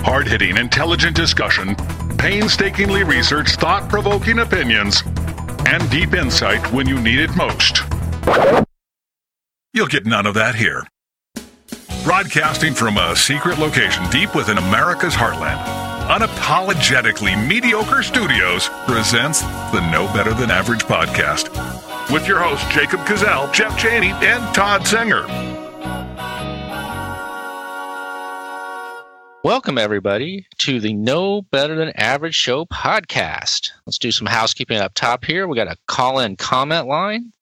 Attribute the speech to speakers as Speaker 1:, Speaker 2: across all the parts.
Speaker 1: Hard-hitting, intelligent discussion, painstakingly researched, thought-provoking opinions, and deep insight when you need it most. You'll get none of that here. Broadcasting from a secret location deep within America's heartland, Unapologetically Mediocre Studios presents the No Better Than Average podcast with your hosts Jacob Cazell, Jeff Cheney, and Todd Singer.
Speaker 2: Welcome, everybody, to the No Better Than Average Show podcast. Let's do some housekeeping up top here. We got a call-in comment line,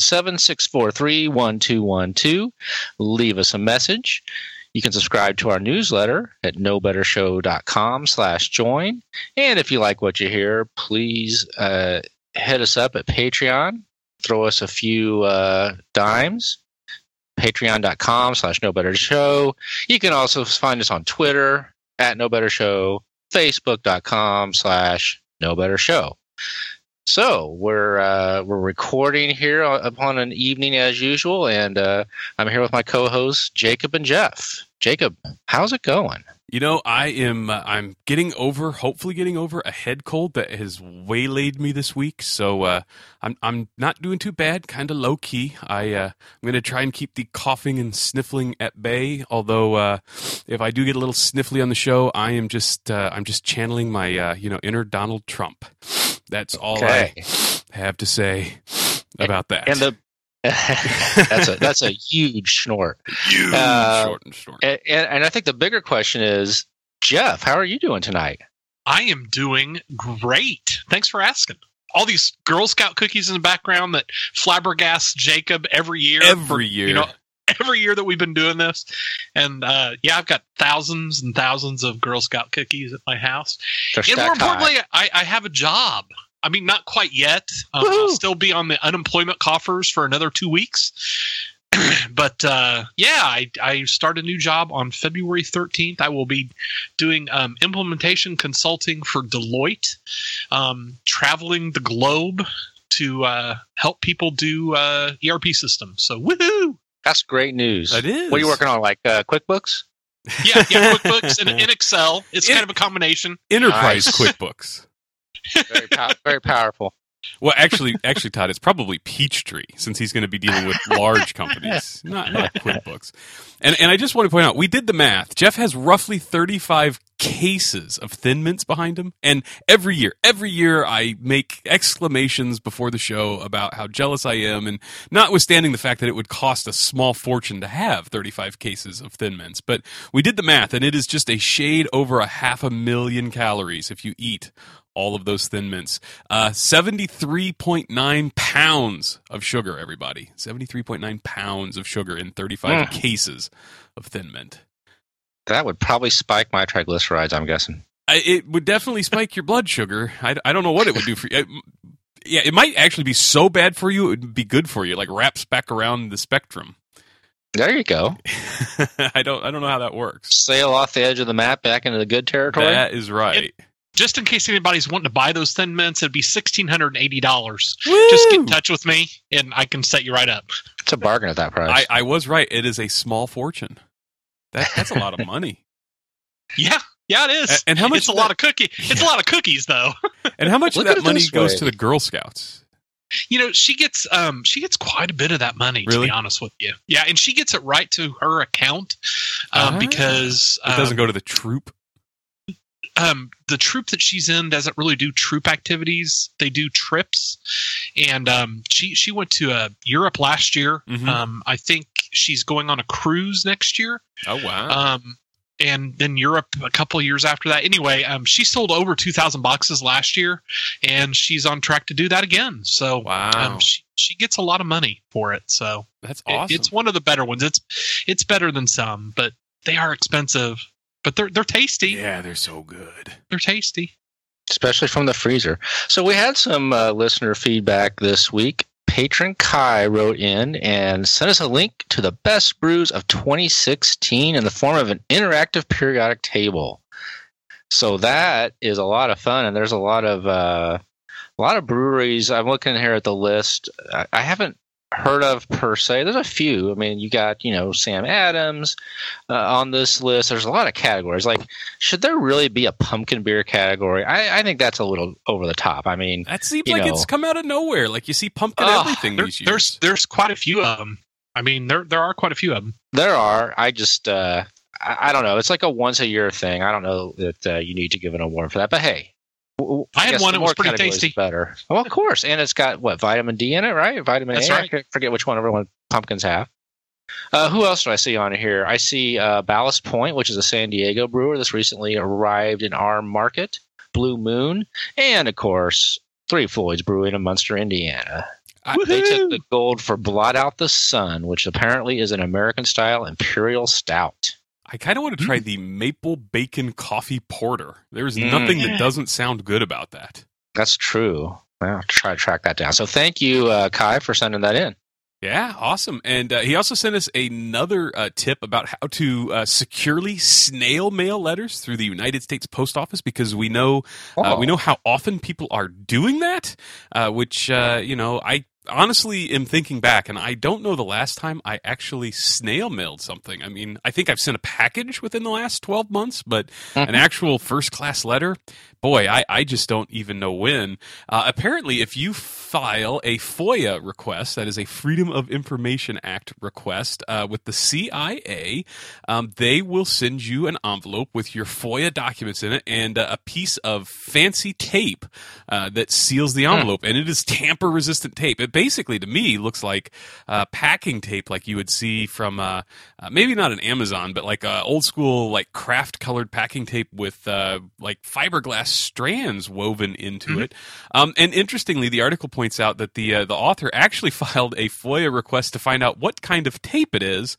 Speaker 2: 317-643-1212. Leave us a message. You can subscribe to our newsletter at nobettershow.com/join. And if you like what you hear, please hit us up at Patreon. Throw us a few dimes. Patreon.com/NoBetterShow. You can also find us on Twitter at NoBetterShow, Facebook.com/NoBetterShow. So we're recording here upon an evening as usual, and I'm here with my co-hosts Jacob and Jeff. Jacob, how's it going?
Speaker 3: You know, I'm hopefully getting over a head cold that has waylaid me this week. So I'm not doing too bad, kind of low key. I'm going to try and keep the coughing and sniffling at bay. Although if I do get a little sniffly on the show, I'm just channeling my inner Donald Trump. That's all I have to say about that.
Speaker 2: And that's a huge snort.
Speaker 3: Huge snort.
Speaker 2: And I think the bigger question is, Jeff, how are you doing tonight?
Speaker 4: I am doing great. Thanks for asking. All these Girl Scout cookies in the background that flabbergast Jacob every year.
Speaker 3: Every year
Speaker 4: that we've been doing this. And I've got thousands and thousands of Girl Scout cookies at my house. And more importantly, I have a job. I mean, not quite yet. I'll still be on the unemployment coffers for another 2 weeks. But I start a new job on February 13th. I will be doing implementation consulting for Deloitte, traveling the globe to help people do ERP systems. So, woohoo!
Speaker 2: That's great news.
Speaker 3: It is.
Speaker 2: What are you working on, like QuickBooks?
Speaker 4: Yeah, QuickBooks and Excel. It's kind of a combination.
Speaker 3: Enterprise QuickBooks.
Speaker 2: Very powerful.
Speaker 3: Well, actually, Todd, it's probably Peachtree, since he's going to be dealing with large companies, not QuickBooks. And I just want to point out, we did the math. Jeff has roughly 35 cases of Thin Mints behind him, and every year I make exclamations before the show about how jealous I am, and notwithstanding the fact that it would cost a small fortune to have 35 cases of Thin Mints. But we did the math, and it is just a shade over 500,000 calories if you eat all of those Thin Mints. 73.9 pounds of sugar, everybody. 73.9 pounds of sugar in 35 cases of Thin Mint.
Speaker 2: That would probably spike my triglycerides, I'm guessing.
Speaker 3: It would definitely spike your blood sugar. I don't know what it would do for you. It might actually be so bad for you, it would be good for you, like wraps back around the spectrum.
Speaker 2: There you go.
Speaker 3: I don't know how that works.
Speaker 2: Sail off the edge of the map back into the good territory?
Speaker 3: That is right.
Speaker 4: Just in case anybody's wanting to buy those Thin Mints, it'd be $1,680.
Speaker 3: Woo!
Speaker 4: Just get in touch with me, and I can set you right up.
Speaker 2: It's a bargain at that price.
Speaker 3: I was right. It is a small fortune. That's a lot of money.
Speaker 4: Yeah, it is.
Speaker 3: And how much?
Speaker 4: It's a lot of cookie. It's a lot of cookies, though.
Speaker 3: And how much of that money goes to the Girl Scouts?
Speaker 4: You know, she gets quite a bit of that money, to be honest with you. Yeah, and she gets it right to her account because
Speaker 3: it doesn't go to the troop.
Speaker 4: The troop that she's in doesn't really do troop activities. They do trips, and she went to Europe last year.
Speaker 3: Mm-hmm.
Speaker 4: I think she's going on a cruise next year.
Speaker 3: Oh wow!
Speaker 4: And then Europe a couple of years after that. Anyway, she sold over 2,000 boxes last year, and she's on track to do that again. So
Speaker 3: wow.
Speaker 4: She gets a lot of money for it. So
Speaker 3: that's awesome.
Speaker 4: It's one of the better ones. It's better than some, but they are expensive. But they're tasty.
Speaker 3: Yeah, they're so good.
Speaker 4: They're tasty.
Speaker 2: Especially from the freezer. So we had some listener feedback this week. Patron Kai wrote in and sent us a link to the best brews of 2016 in the form of an interactive periodic table. So that is a lot of fun, and there's a lot of breweries. I'm looking here at the list. I haven't heard of per se. There's a few. I mean, you got, Sam Adams on this list. There's a lot of categories. Like, should there really be a pumpkin beer category? I think that's a little over the top. I mean,
Speaker 3: that seems like it's come out of nowhere. Like, you see pumpkin everything these years.
Speaker 4: There's quite a few of them. I mean, there are quite a few of them.
Speaker 2: There are. I just, I don't know. It's like a once a year thing. I don't know that you need to give an award for that. But hey,
Speaker 4: I had one that was pretty tasty.
Speaker 2: Better. Well, of course. And it's got, vitamin D in it, right? Vitamin
Speaker 4: That's
Speaker 2: A.
Speaker 4: Right.
Speaker 2: I forget which one everyone pumpkins have. Who else do I see on here? I see Ballast Point, which is a San Diego brewer that's recently arrived in our market. Blue Moon. And, of course, Three Floyds Brewing in Munster, Indiana. They took the gold for Blot Out the Sun, which apparently is an American-style imperial stout.
Speaker 3: I kind of want to try the maple bacon coffee porter. There's nothing that doesn't sound good about that.
Speaker 2: That's true. I'll try to track that down. So thank you, Kai, for sending that in.
Speaker 3: Yeah, awesome. And he also sent us another tip about how to securely snail mail letters through the United States Post Office, because we know how often people are doing that, which I honestly am thinking back, and I don't know the last time I actually snail mailed something. I mean, I think I've sent a package within the last 12 months, but an actual first-class letter, boy, I just don't even know when. Apparently, if you file a FOIA request, that is a Freedom of Information Act request, with the CIA, they will send you an envelope with your FOIA documents in it and a piece of fancy tape that seals the envelope, and it is tamper-resistant tape. It basically, to me, looks like packing tape, like you would see from maybe not an Amazon, but like old school, like craft-colored packing tape with like fiberglass strands woven into it. And interestingly, the article points out that the author actually filed a FOIA request to find out what kind of tape it is,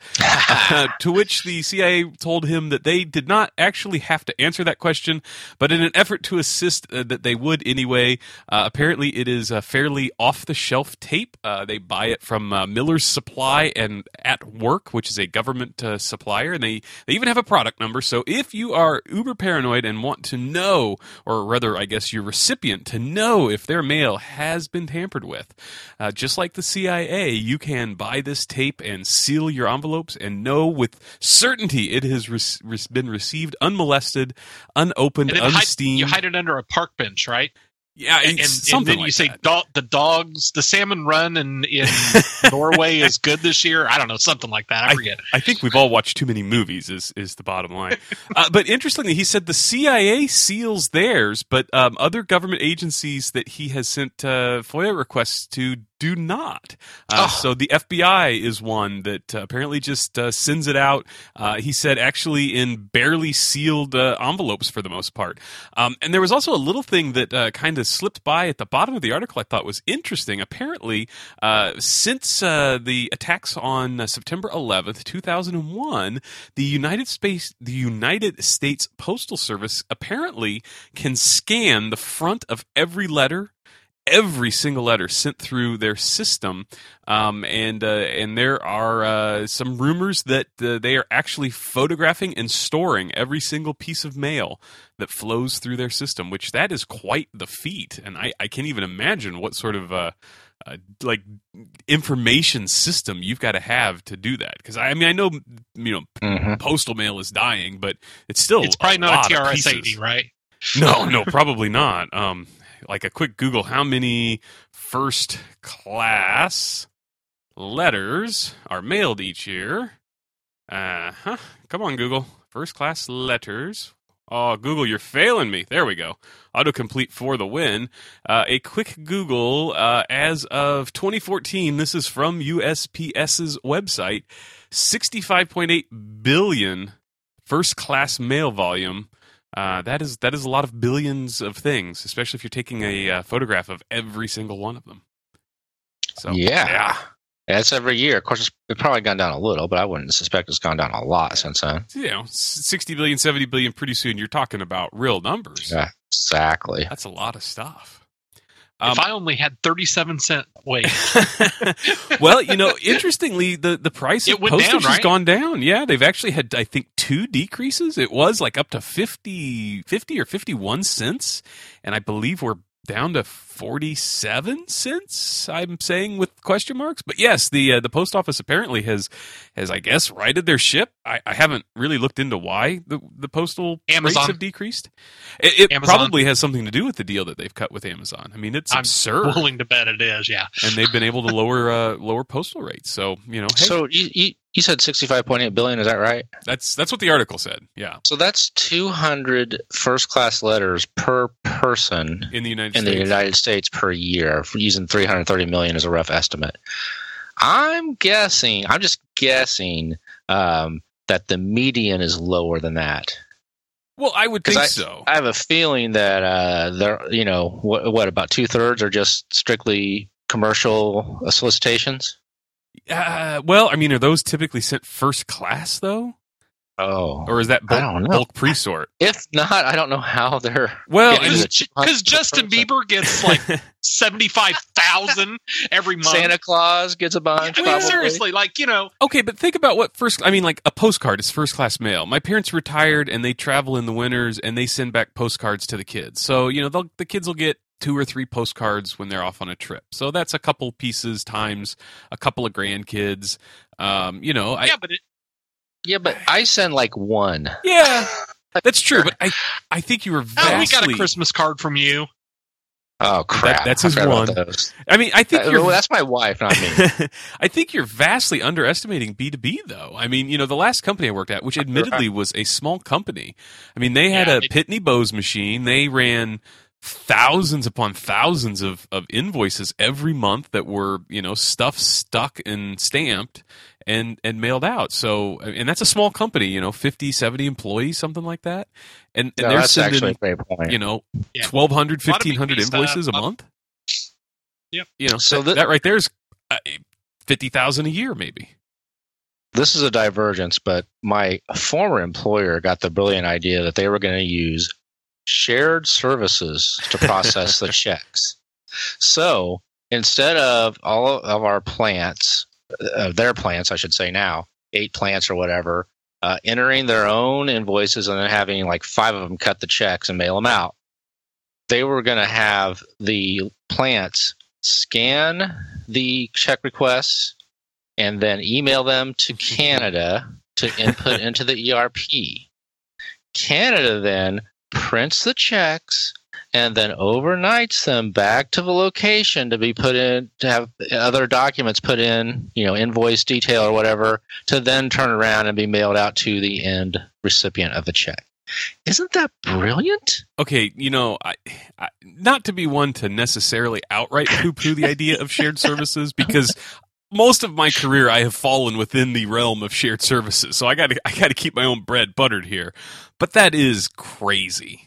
Speaker 3: to which the CIA told him that they did not actually have to answer that question, but in an effort to assist, that they would anyway. Apparently, it is a fairly off-the-shelf tape. They buy it from Miller's Supply and At Work, which is a government supplier, and they even have a product number. So if you are uber paranoid and want to know, or rather, I guess your recipient to know if their mail has been tampered with, just like the CIA, you can buy this tape and seal your envelopes and know with certainty it has been received unmolested, unopened, unsteamed.
Speaker 4: You hide it under a park bench, right?
Speaker 3: Yeah,
Speaker 4: and then you say the salmon run in Norway is good this year. I don't know, something like that. I forget.
Speaker 3: I think we've all watched too many movies is the bottom line. But interestingly, he said the CIA seals theirs, but other government agencies that he has sent FOIA requests to do not. So the FBI is one that apparently just sends it out. He said actually in barely sealed envelopes for the most part. And there was also a little thing that kind of slipped by at the bottom of the article I thought was interesting. Apparently, since the attacks on September 11th, 2001, the United States Postal Service apparently can scan the front of every single letter sent through their system, and there are some rumors that they are actually photographing and storing every single piece of mail that flows through their system, which that is quite the feat, and I can't even imagine what sort of like information system you've got to have to do that. Because I know postal mail is dying, but it's
Speaker 4: probably not a TRS-80, right?
Speaker 3: No, probably not. Like a quick Google, how many first class letters are mailed each year? Come on, Google. First class letters. Oh, Google, you're failing me. There we go. Autocomplete for the win. A quick Google, as of 2014, this is from USPS's website, 65.8 billion first class mail volume. That is a lot of billions of things, especially if you're taking a photograph of every single one of them. So
Speaker 2: yeah. That's every year. Of course, it's probably gone down a little, but I wouldn't suspect it's gone down a lot since then.
Speaker 3: 60 billion, 70 billion, pretty soon you're talking about real numbers.
Speaker 2: Yeah, exactly.
Speaker 3: That's a lot of stuff.
Speaker 4: If I only had 37-cent weight.
Speaker 3: Well, interestingly, the price of postage has gone down. Yeah, they've actually had, I think, 2 decreases. It was like up to 50 or 51 cents, and I believe we're down to 47 cents, I'm saying with question marks. But yes, the post office apparently has I guess righted their ship. I haven't really looked into why the postal rates have decreased. It probably has something to do with the deal that they've cut with Amazon. I mean, it's absurd.
Speaker 4: I'm willing to bet it is, yeah.
Speaker 3: And they've been able to lower postal rates. So, hey.
Speaker 2: So you said $65.8 billion, is that right?
Speaker 3: That's what the article said. Yeah.
Speaker 2: So that's 200 first-class letters per person
Speaker 3: in the
Speaker 2: United States per year, using 330 million as a rough estimate. I'm just guessing that the median is lower than that.
Speaker 3: Well, I would think so.
Speaker 2: I have a feeling that about 2/3 are just strictly commercial solicitations.
Speaker 3: Well, I mean, are those typically sent first class though?
Speaker 2: Oh,
Speaker 3: or is that bulk pre-sort?
Speaker 2: If not, I don't know how they're.
Speaker 4: Well, because Justin Bieber gets like 75,000 every month.
Speaker 2: Santa Claus gets a bunch.
Speaker 4: I mean, seriously,
Speaker 3: Okay, but think about what like a postcard is first class mail. My parents retired and they travel in the winters and they send back postcards to the kids. So the kids will get 2 or 3 postcards when they're off on a trip. So that's a couple pieces times a couple of grandkids.
Speaker 2: Yeah, but I send like one.
Speaker 3: Yeah, that's true. But I think you were vastly...
Speaker 4: Oh, we got a Christmas card from you.
Speaker 2: Oh, crap.
Speaker 3: That's his one. I mean, I think
Speaker 2: that's my wife, not me.
Speaker 3: I think you're vastly underestimating B2B, though. I mean, the last company I worked at, which admittedly was a small company. I mean, they had a Pitney Bowes machine. They ran thousands upon thousands of invoices every month that were, stuff stuck and stamped and mailed out. So, and that's a small company, 50, 70 employees, something like that. And they're
Speaker 2: that's
Speaker 3: sending,
Speaker 2: actually a great point.
Speaker 3: 1,200, 1,500 invoices a month.
Speaker 4: Yep.
Speaker 3: So that right there is 50,000 a year, maybe.
Speaker 2: This is a divergence, but my former employer got the brilliant idea that they were going to use shared services to process the checks. So instead of all of our plants, their plants, I should say now, 8 plants or whatever, entering their own invoices and then having like 5 of them cut the checks and mail them out, they were going to have the plants scan the check requests and then email them to Canada to input into the ERP. Canada then prints the checks and then overnights them back to the location to be put in, to have other documents put in, invoice detail or whatever, to then turn around and be mailed out to the end recipient of the check. Isn't that brilliant?
Speaker 3: Okay, I not to be one to necessarily outright poo-poo the idea of shared services, because most of my career I have fallen within the realm of shared services, so I got to keep my own bread buttered here. But that is crazy.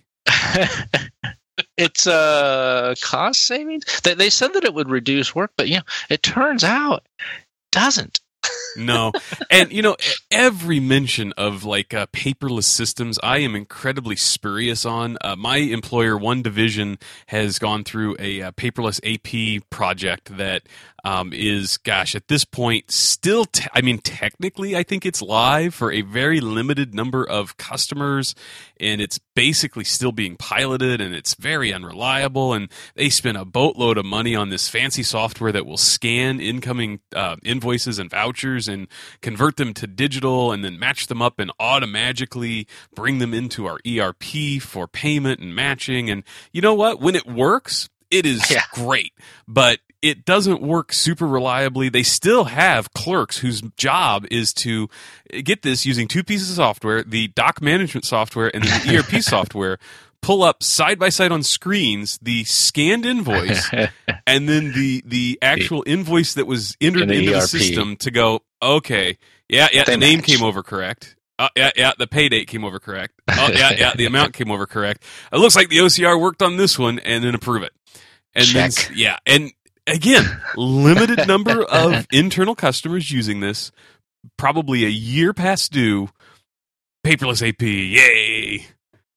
Speaker 2: It's cost savings. They said that it would reduce work, but it turns out it doesn't.
Speaker 3: No. And, every mention of paperless systems, I am incredibly spurious on. My employer, one division, has gone through a paperless AP project that is, at this point, still, technically, I think it's live for a very limited number of customers, and it's basically still being piloted, and it's very unreliable, and they spend a boatload of money on this fancy software that will scan incoming invoices and vouchers and convert them to digital and then match them up and automatically bring them into our ERP for payment and matching. And you know what? When it works, it is great, but it doesn't work super reliably. They still have clerks whose job is to get this using 2 pieces of software, the doc management software and the ERP software, pull up side by side on screens the scanned invoice and then the actual invoice that was entered into the system to go, okay, the name came over correct. The pay date came over correct. The amount came over correct. It looks like the OCR worked on this one, and then approve it. And
Speaker 2: check.
Speaker 3: Then, and again, limited number of internal customers using this, probably a year past due, paperless AP, yay!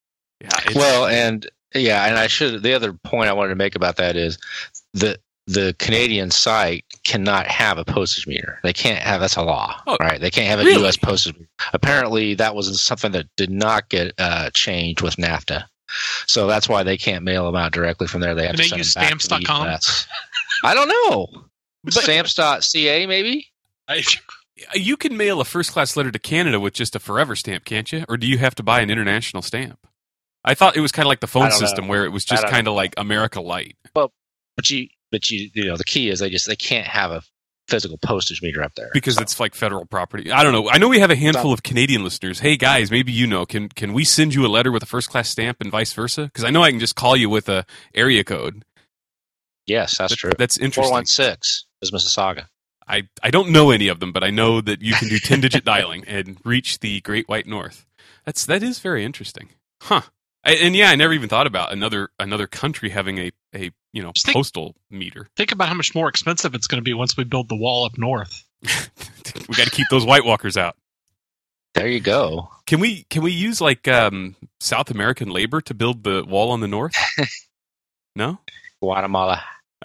Speaker 2: The other point I wanted to make about that is the Canadian site cannot have a postage meter. They can't have, that's a law, right? They can't have a U.S. postage meter. Apparently, that was something that did not get changed with NAFTA. So that's why they can't mail them out directly from there. They have to send
Speaker 4: use
Speaker 2: them back
Speaker 4: stamps.com?
Speaker 2: to the US. I don't know. Stamps.ca maybe?
Speaker 3: You can mail a first-class letter to Canada with just a forever stamp, can't you? Or do you have to buy an international stamp? I thought it was kind of like the phone system where it was just kind of like America Light.
Speaker 2: Well, but you know, the key is they can't have a physical postage meter up there
Speaker 3: because it's like federal property. I don't know. I know we have a handful of Canadian listeners. Hey guys, maybe you know, can we send you a letter with a first-class stamp and vice versa? Because I know I can just call you with a area code.
Speaker 2: Yes, that's true.
Speaker 3: That's interesting.
Speaker 2: 416 is Mississauga.
Speaker 3: I don't know any of them, but I know that you can do 10-digit dialing and reach the Great White North. That is very interesting, huh? And yeah, I never even thought about another country having a postal meter.
Speaker 4: Think about how much more expensive it's going to be once we build the wall up north.
Speaker 3: We got to keep those White Walkers out.
Speaker 2: There you go.
Speaker 3: Can we use like South American labor to build the wall on the north? No?
Speaker 2: Guatemala.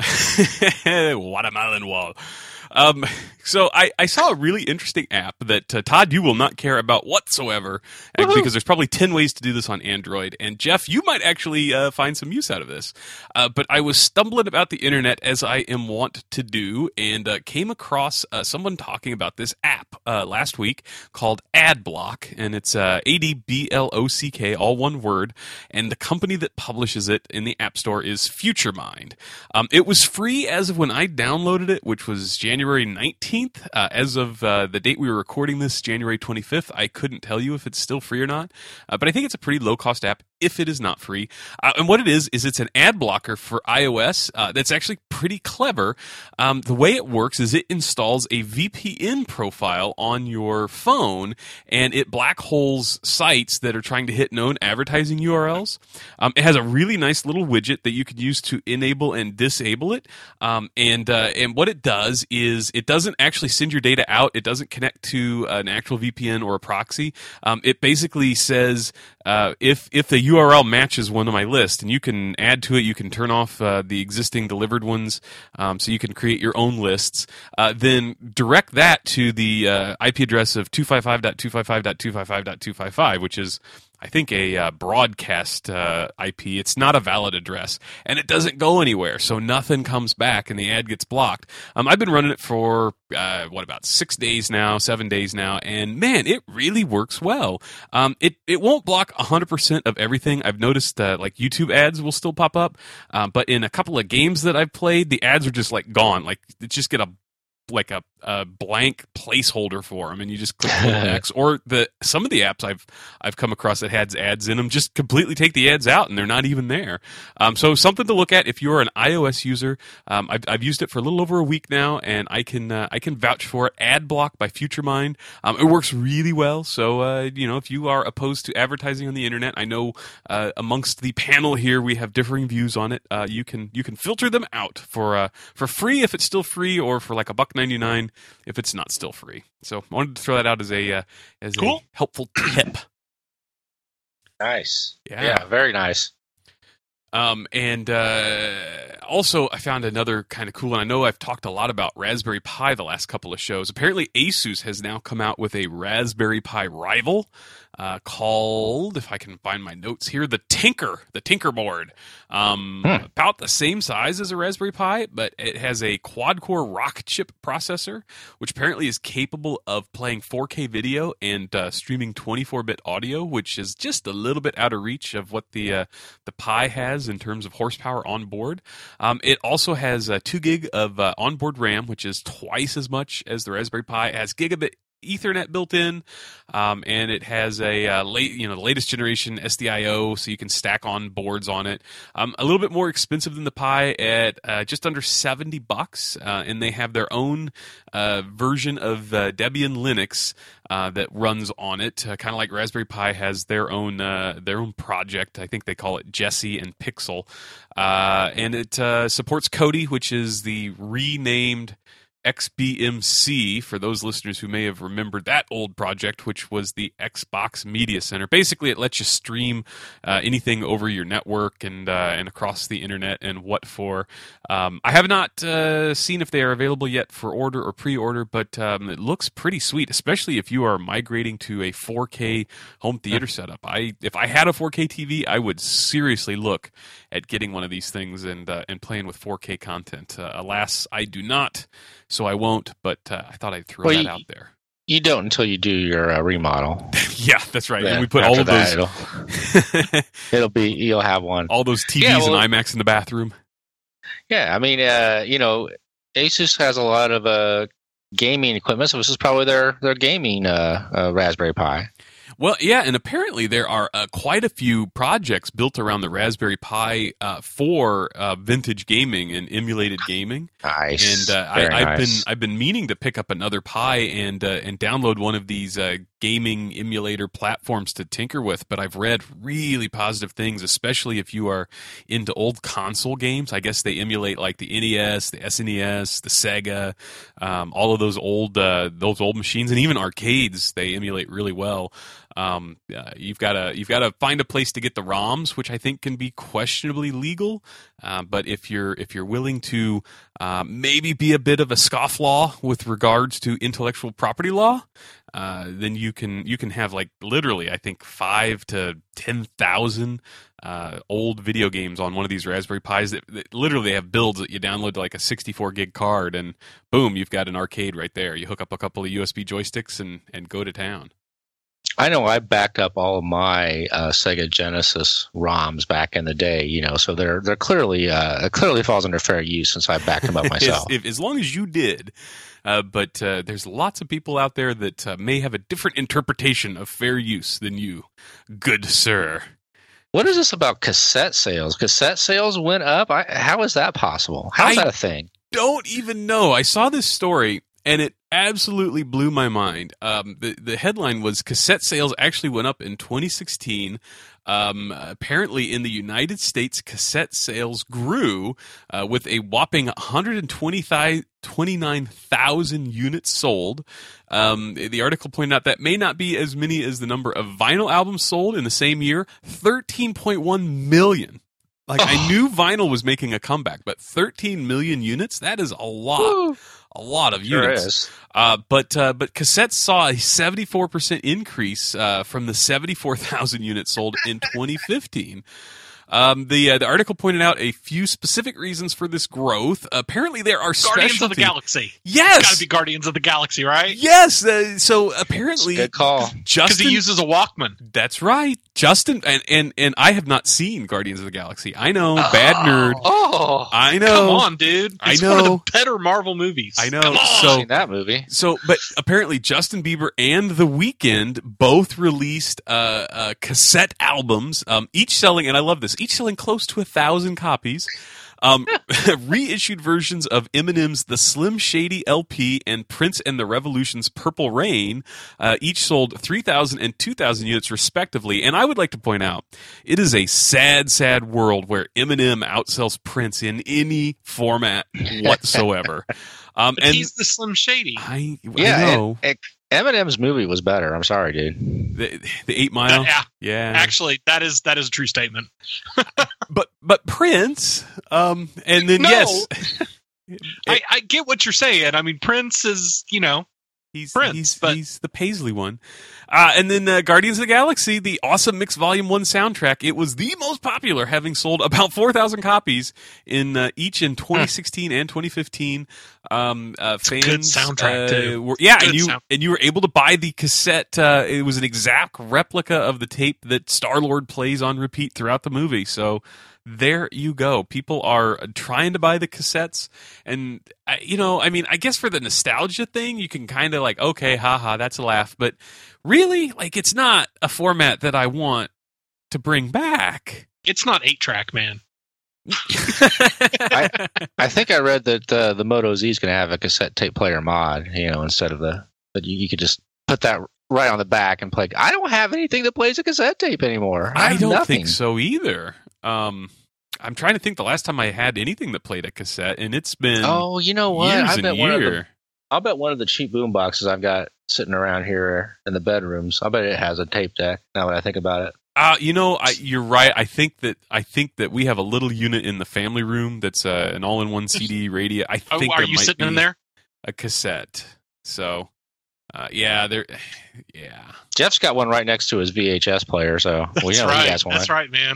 Speaker 3: Guatemalan wall. So I saw a really interesting app that Todd, you will not care about whatsoever because there's probably 10 ways to do this on Android. And Jeff, you might actually find some use out of this. But I was stumbling about the internet as I am wont to do and came across someone talking about this app last week called AdBlock. And it's ADBLOCK, all one word. And the company that publishes it in the App Store is FutureMind. It was free as of when I downloaded it, which was January 19th. As of the date we were recording this, January 25th, I couldn't tell you if it's still free or not. But I think it's a pretty low-cost app if it is not free. And what it is it's an ad blocker for iOS that's actually pretty clever. The way it works is it installs a VPN profile on your phone, and it black holes sites that are trying to hit known advertising URLs. It has a really nice little widget that you can use to enable and disable it. And what it does is it doesn't actually send your data out. It doesn't connect to an actual VPN or a proxy. It basically says if the URL matches one of my list, and you can add to it, you can turn off the existing delivered ones, so you can create your own lists. Then direct that to the IP address of 255.255.255.255, which is, I think, a broadcast IP. It's not a valid address, and it doesn't go anywhere, so nothing comes back, and the ad gets blocked. I've been running it for, about 7 days now, and man, it really works well. It won't block 100% of everything. I've noticed like YouTube ads will still pop up, but in a couple of games that I've played, the ads are just like gone. Like, just get a blank placeholder for them, and you just click the little X. Or some of the apps I've come across that has ads in them just completely take the ads out, and they're not even there. So something to look at if you're an iOS user. I've used it for a little over a week now, and I can vouch for it. AdBlock by FutureMind. It works really well. So if you are opposed to advertising on the internet, I know amongst the panel here we have differing views on it. You can filter them out for free if it's still free, or for like $1.99 if it's not still free. So I wanted to throw that out as a
Speaker 4: cool.
Speaker 3: a helpful tip.
Speaker 2: Nice. Yeah, very nice.
Speaker 3: And also, I found another kind of cool one. I know I've talked a lot about Raspberry Pi the last couple of shows. Apparently, Asus has now come out with a Raspberry Pi rival called, if I can find my notes here, the Tinker board. About the same size as a Raspberry Pi, but it has a quad-core Rockchip processor, which apparently is capable of playing 4K video and streaming 24-bit audio, which is just a little bit out of reach of what the Pi has in terms of horsepower on board. It also has 2 gig of onboard RAM, which is twice as much as the Raspberry Pi. It has gigabit Ethernet built in, and it has the latest generation SDIO, so you can stack on boards on it. A little bit more expensive than the Pi at just under $70, and they have their own version of Debian Linux that runs on it, kind of like Raspberry Pi has their own project. I think they call it Jessie and Pixel, and it supports Kodi, which is the renamed XBMC, for those listeners who may have remembered that old project, which was the Xbox Media Center. Basically, it lets you stream anything over your network and across the internet and what for. I have not seen if they are available yet for order or pre-order, but it looks pretty sweet, especially if you are migrating to a 4K home theater setup. If I had a 4K TV, I would seriously look at getting one of these things and playing with 4K content. Alas, I do not, so I won't, but I thought I'd throw that out there.
Speaker 2: You don't until you do your remodel.
Speaker 3: Yeah, that's right. And we put all of those.
Speaker 2: You'll have one.
Speaker 3: All those TVs and IMAX in the bathroom.
Speaker 2: Yeah, I mean, Asus has a lot of gaming equipment, so this is probably their gaming Raspberry Pi.
Speaker 3: Well, yeah, and apparently there are quite a few projects built around the Raspberry Pi for vintage gaming and emulated gaming.
Speaker 2: Nice.
Speaker 3: And I've been meaning to pick up another Pi and download one of these gaming emulator platforms to tinker with, but I've read really positive things, especially if you are into old console games. I guess they emulate like the NES, the SNES, the Sega, all of those old machines, and even arcades they emulate really well. You've got to find a place to get the ROMs, which I think can be questionably legal. But if you're willing to maybe be a bit of a scofflaw with regards to intellectual property law, then you can have like literally I think 5,000 to 10,000 old video games on one of these Raspberry Pis that literally have builds that you download to like a 64 gig card, and boom, you've got an arcade right there. You hook up a couple of USB joysticks and go to town.
Speaker 2: I know I backed up all of my Sega Genesis ROMs back in the day, so they're clearly falls under fair use since I backed them up myself.
Speaker 3: As long as you did. But there's lots of people out there that may have a different interpretation of fair use than you, good sir.
Speaker 2: What is this about cassette sales? Cassette sales went up? How is that possible? How is that a thing?
Speaker 3: Don't even know. I saw this story, and it absolutely blew my mind. The headline was cassette sales actually went up in 2016. Apparently in the United States, cassette sales grew with a whopping 129,000 units sold. The article pointed out that may not be as many as the number of vinyl albums sold in the same year, 13.1 million. Like, I knew vinyl was making a comeback, but 13 million units, that is a lot. Woo. A lot of units. But cassettes saw a 74% increase from the 74,000 units sold in 2015. The article pointed out a few specific reasons for this growth. Apparently, there are
Speaker 4: Guardians of the Galaxy.
Speaker 3: Yes,
Speaker 4: it's got to be Guardians of the Galaxy, right?
Speaker 3: Yes. So apparently,
Speaker 2: good call.
Speaker 4: Because he uses a Walkman.
Speaker 3: That's right, Justin. And I have not seen Guardians of the Galaxy. I know, bad nerd.
Speaker 4: Oh,
Speaker 3: I know.
Speaker 4: Come on, dude. It's one of the better Marvel movies.
Speaker 3: I know.
Speaker 4: Come on.
Speaker 2: I've seen that movie.
Speaker 3: But apparently, Justin Bieber and The Weeknd both released cassette albums, each selling, and I love this, each selling close to 1,000 copies. Reissued versions of Eminem's The Slim Shady LP and Prince and the Revolution's Purple Rain each sold 3,000 and 2,000 units respectively. And I would like to point out, it is a sad, sad world where Eminem outsells Prince in any format whatsoever.
Speaker 4: And he's the Slim Shady.
Speaker 3: I know.
Speaker 2: Eminem's movie was better. I'm sorry, dude.
Speaker 3: The 8 Mile.
Speaker 4: Yeah. Actually, that is a true statement.
Speaker 3: but Prince, and then yes,
Speaker 4: I get what you're saying. I mean, Prince is
Speaker 3: He's the Paisley one. And then Guardians of the Galaxy, the awesome Mix Volume 1 soundtrack. It was the most popular, having sold about 4,000 copies in each in 2016 and 2015. Fans,
Speaker 4: good soundtrack too.
Speaker 3: And you were able to buy the cassette. It was an exact replica of the tape that Star-Lord plays on repeat throughout the movie. So there you go. People are trying to buy the cassettes, and I guess for the nostalgia thing, you can kind of like, okay, haha, that's a laugh, but really, like, it's not a format that I want to bring back.
Speaker 4: It's not 8-track, man.
Speaker 2: I think I read that the Moto Z is going to have a cassette tape player mod, instead of that you could just put that right on the back and play. I don't have anything that plays a cassette tape anymore.
Speaker 3: I don't think so either. I'm trying to think the last time I had anything that played a cassette, and it's been
Speaker 2: you know what?
Speaker 3: years and years.
Speaker 2: I'll bet one of the cheap boom boxes I've got sitting around here in the bedrooms, I bet it has a tape deck, now that I think about it.
Speaker 3: You're right. I think that we have a little unit in the family room that's an all-in-one CD radio. I think
Speaker 4: are you sitting in there?
Speaker 3: A cassette. So, yeah.
Speaker 2: Jeff's got one right next to his VHS player, so we know he has one.
Speaker 4: That's right, man.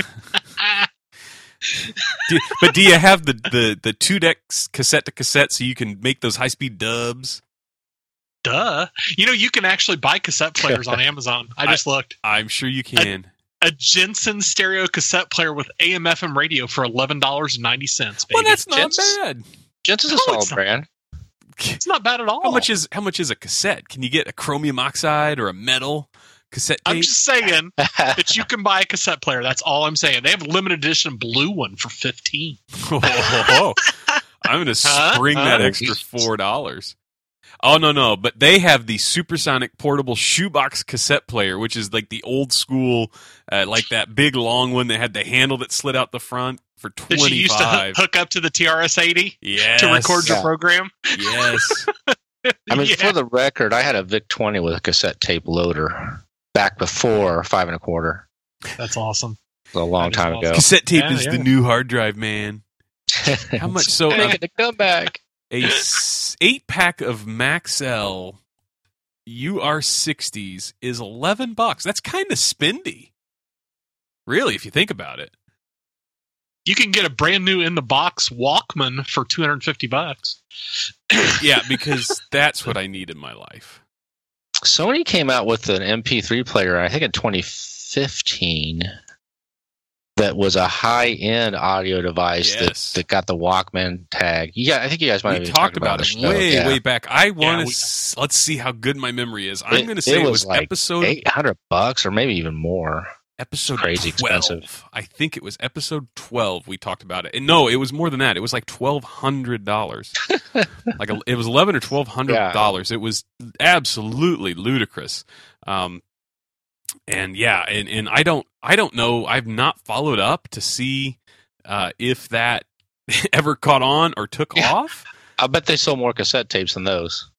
Speaker 3: But do you have the 2 decks cassette to cassette so you can make those high-speed dubs?
Speaker 4: Duh. You can actually buy cassette players on Amazon. I just looked.
Speaker 3: I'm sure you can.
Speaker 4: A Jensen stereo cassette player with AM/FM radio for $11.90.
Speaker 3: Well, that's not bad.
Speaker 2: Jensen's a solid brand.
Speaker 4: It's not bad at all.
Speaker 3: How much is a cassette? Can you get a chromium oxide or a metal cassette tape?
Speaker 4: I'm just saying that you can buy a cassette player. That's all I'm saying. They have a limited edition blue one for $15.
Speaker 3: Oh, I'm going to spring that extra $4. Oh, no. But they have the Supersonic Portable Shoebox Cassette Player, which is like the old school, like that big long one that had the handle that slid out the front for $25.
Speaker 4: That you used to hook up to the TRS-80
Speaker 3: yes.
Speaker 4: to record your program?
Speaker 3: Yes.
Speaker 2: I mean, for the record, I had a VIC-20 with a cassette tape loader back before 5 1/4.
Speaker 4: That's awesome.
Speaker 2: It was a long time ago.
Speaker 3: Cassette tape is the new hard drive, man. How much? So
Speaker 2: making a comeback.
Speaker 3: A 8-pack of Maxell UR60s is $11. That's kind of spendy, really, if you think about it.
Speaker 4: You can get a brand new in the box Walkman for $250.
Speaker 3: Yeah, because that's what I need in my life.
Speaker 2: Sony came out with an MP3 player, I think in 2015. That was a high-end audio device that got the Walkman tag. Yeah, I think you guys might have
Speaker 3: talked about it way back. I want to let's see how good my memory is. I'm going to say it was like episode
Speaker 2: $800 or maybe even more.
Speaker 3: Episode
Speaker 2: crazy
Speaker 3: 12.
Speaker 2: Expensive.
Speaker 3: I think it was episode 12. We talked about it. And no, it was more than that. It was like $1,200. It was $1,100 or $1,200. Yeah. It was absolutely ludicrous. And yeah, and I don't know. I've not followed up to see if that ever caught on or took off.
Speaker 2: I bet they sold more cassette tapes than those.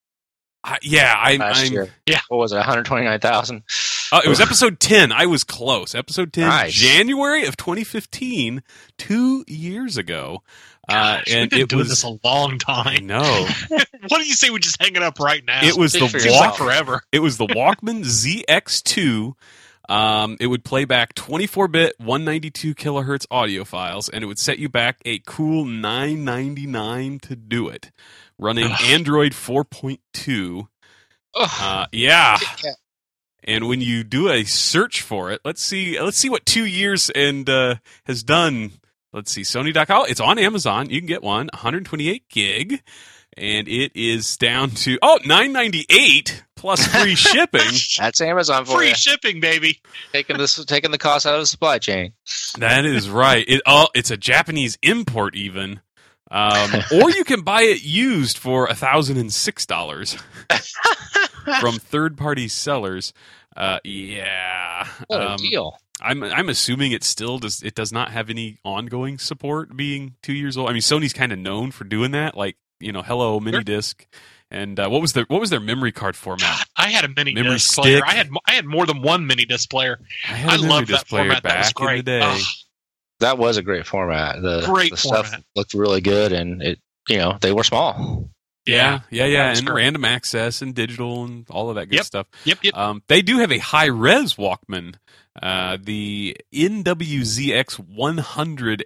Speaker 3: Last
Speaker 2: year. What was it? 129,000.
Speaker 3: It was episode 10. I was close. Episode 10,
Speaker 2: nice.
Speaker 3: January of 2015, 2 years ago.
Speaker 4: Gosh,
Speaker 3: and
Speaker 4: we've been doing this a long time.
Speaker 3: No.
Speaker 4: What do you say we just hang it up right now?
Speaker 3: It was
Speaker 4: forever.
Speaker 3: It was the Walkman ZX2. It would play back 24-bit 192 kilohertz audio files, and it would set you back a cool $9.99 to do it, running Android 4.2. Yeah. And when you do a search for it, let's see what 2 years and has done. Let's see, Sony.com. It's on Amazon. You can get one, 128 gig, and it is down to $9.98 plus free shipping.
Speaker 2: That's Amazon for
Speaker 4: free
Speaker 2: you.
Speaker 4: Shipping, baby.
Speaker 2: Taking the cost out of the supply chain.
Speaker 3: That is right. It's a Japanese import even. Or you can buy it used for $1,006 from third-party sellers. Yeah.
Speaker 2: What a deal.
Speaker 3: I'm assuming it does not have any ongoing support being 2 years old. I mean, Sony's kind of known for doing that, like, hello mini disc. And what was their memory card format?
Speaker 4: God, I had a mini disc
Speaker 3: stick.
Speaker 4: player. I had more than one mini disc player.
Speaker 3: I
Speaker 4: loved that format.
Speaker 3: Back
Speaker 4: that was great.
Speaker 3: In the day.
Speaker 2: That was a great format. The
Speaker 4: format.
Speaker 2: Stuff looked really good, and they were small.
Speaker 3: Yeah, and
Speaker 4: great.
Speaker 3: random access and digital and all of that good stuff.
Speaker 4: Yep.
Speaker 3: They do have a high-res Walkman, the NWZX 100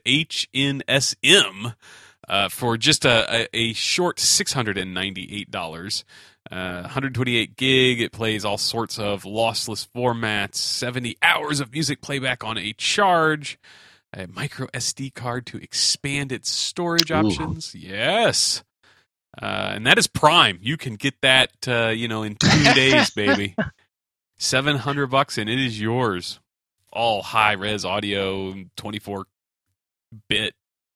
Speaker 3: HNSM, for just a short $698. 128 gig. It plays all sorts of lossless formats, 70 hours of music playback on a charge, a micro SD card to expand its storage options. Yes. And that is Prime. You can get that, in 2 days, baby. $700 and it is yours. All high-res audio, 24-bit,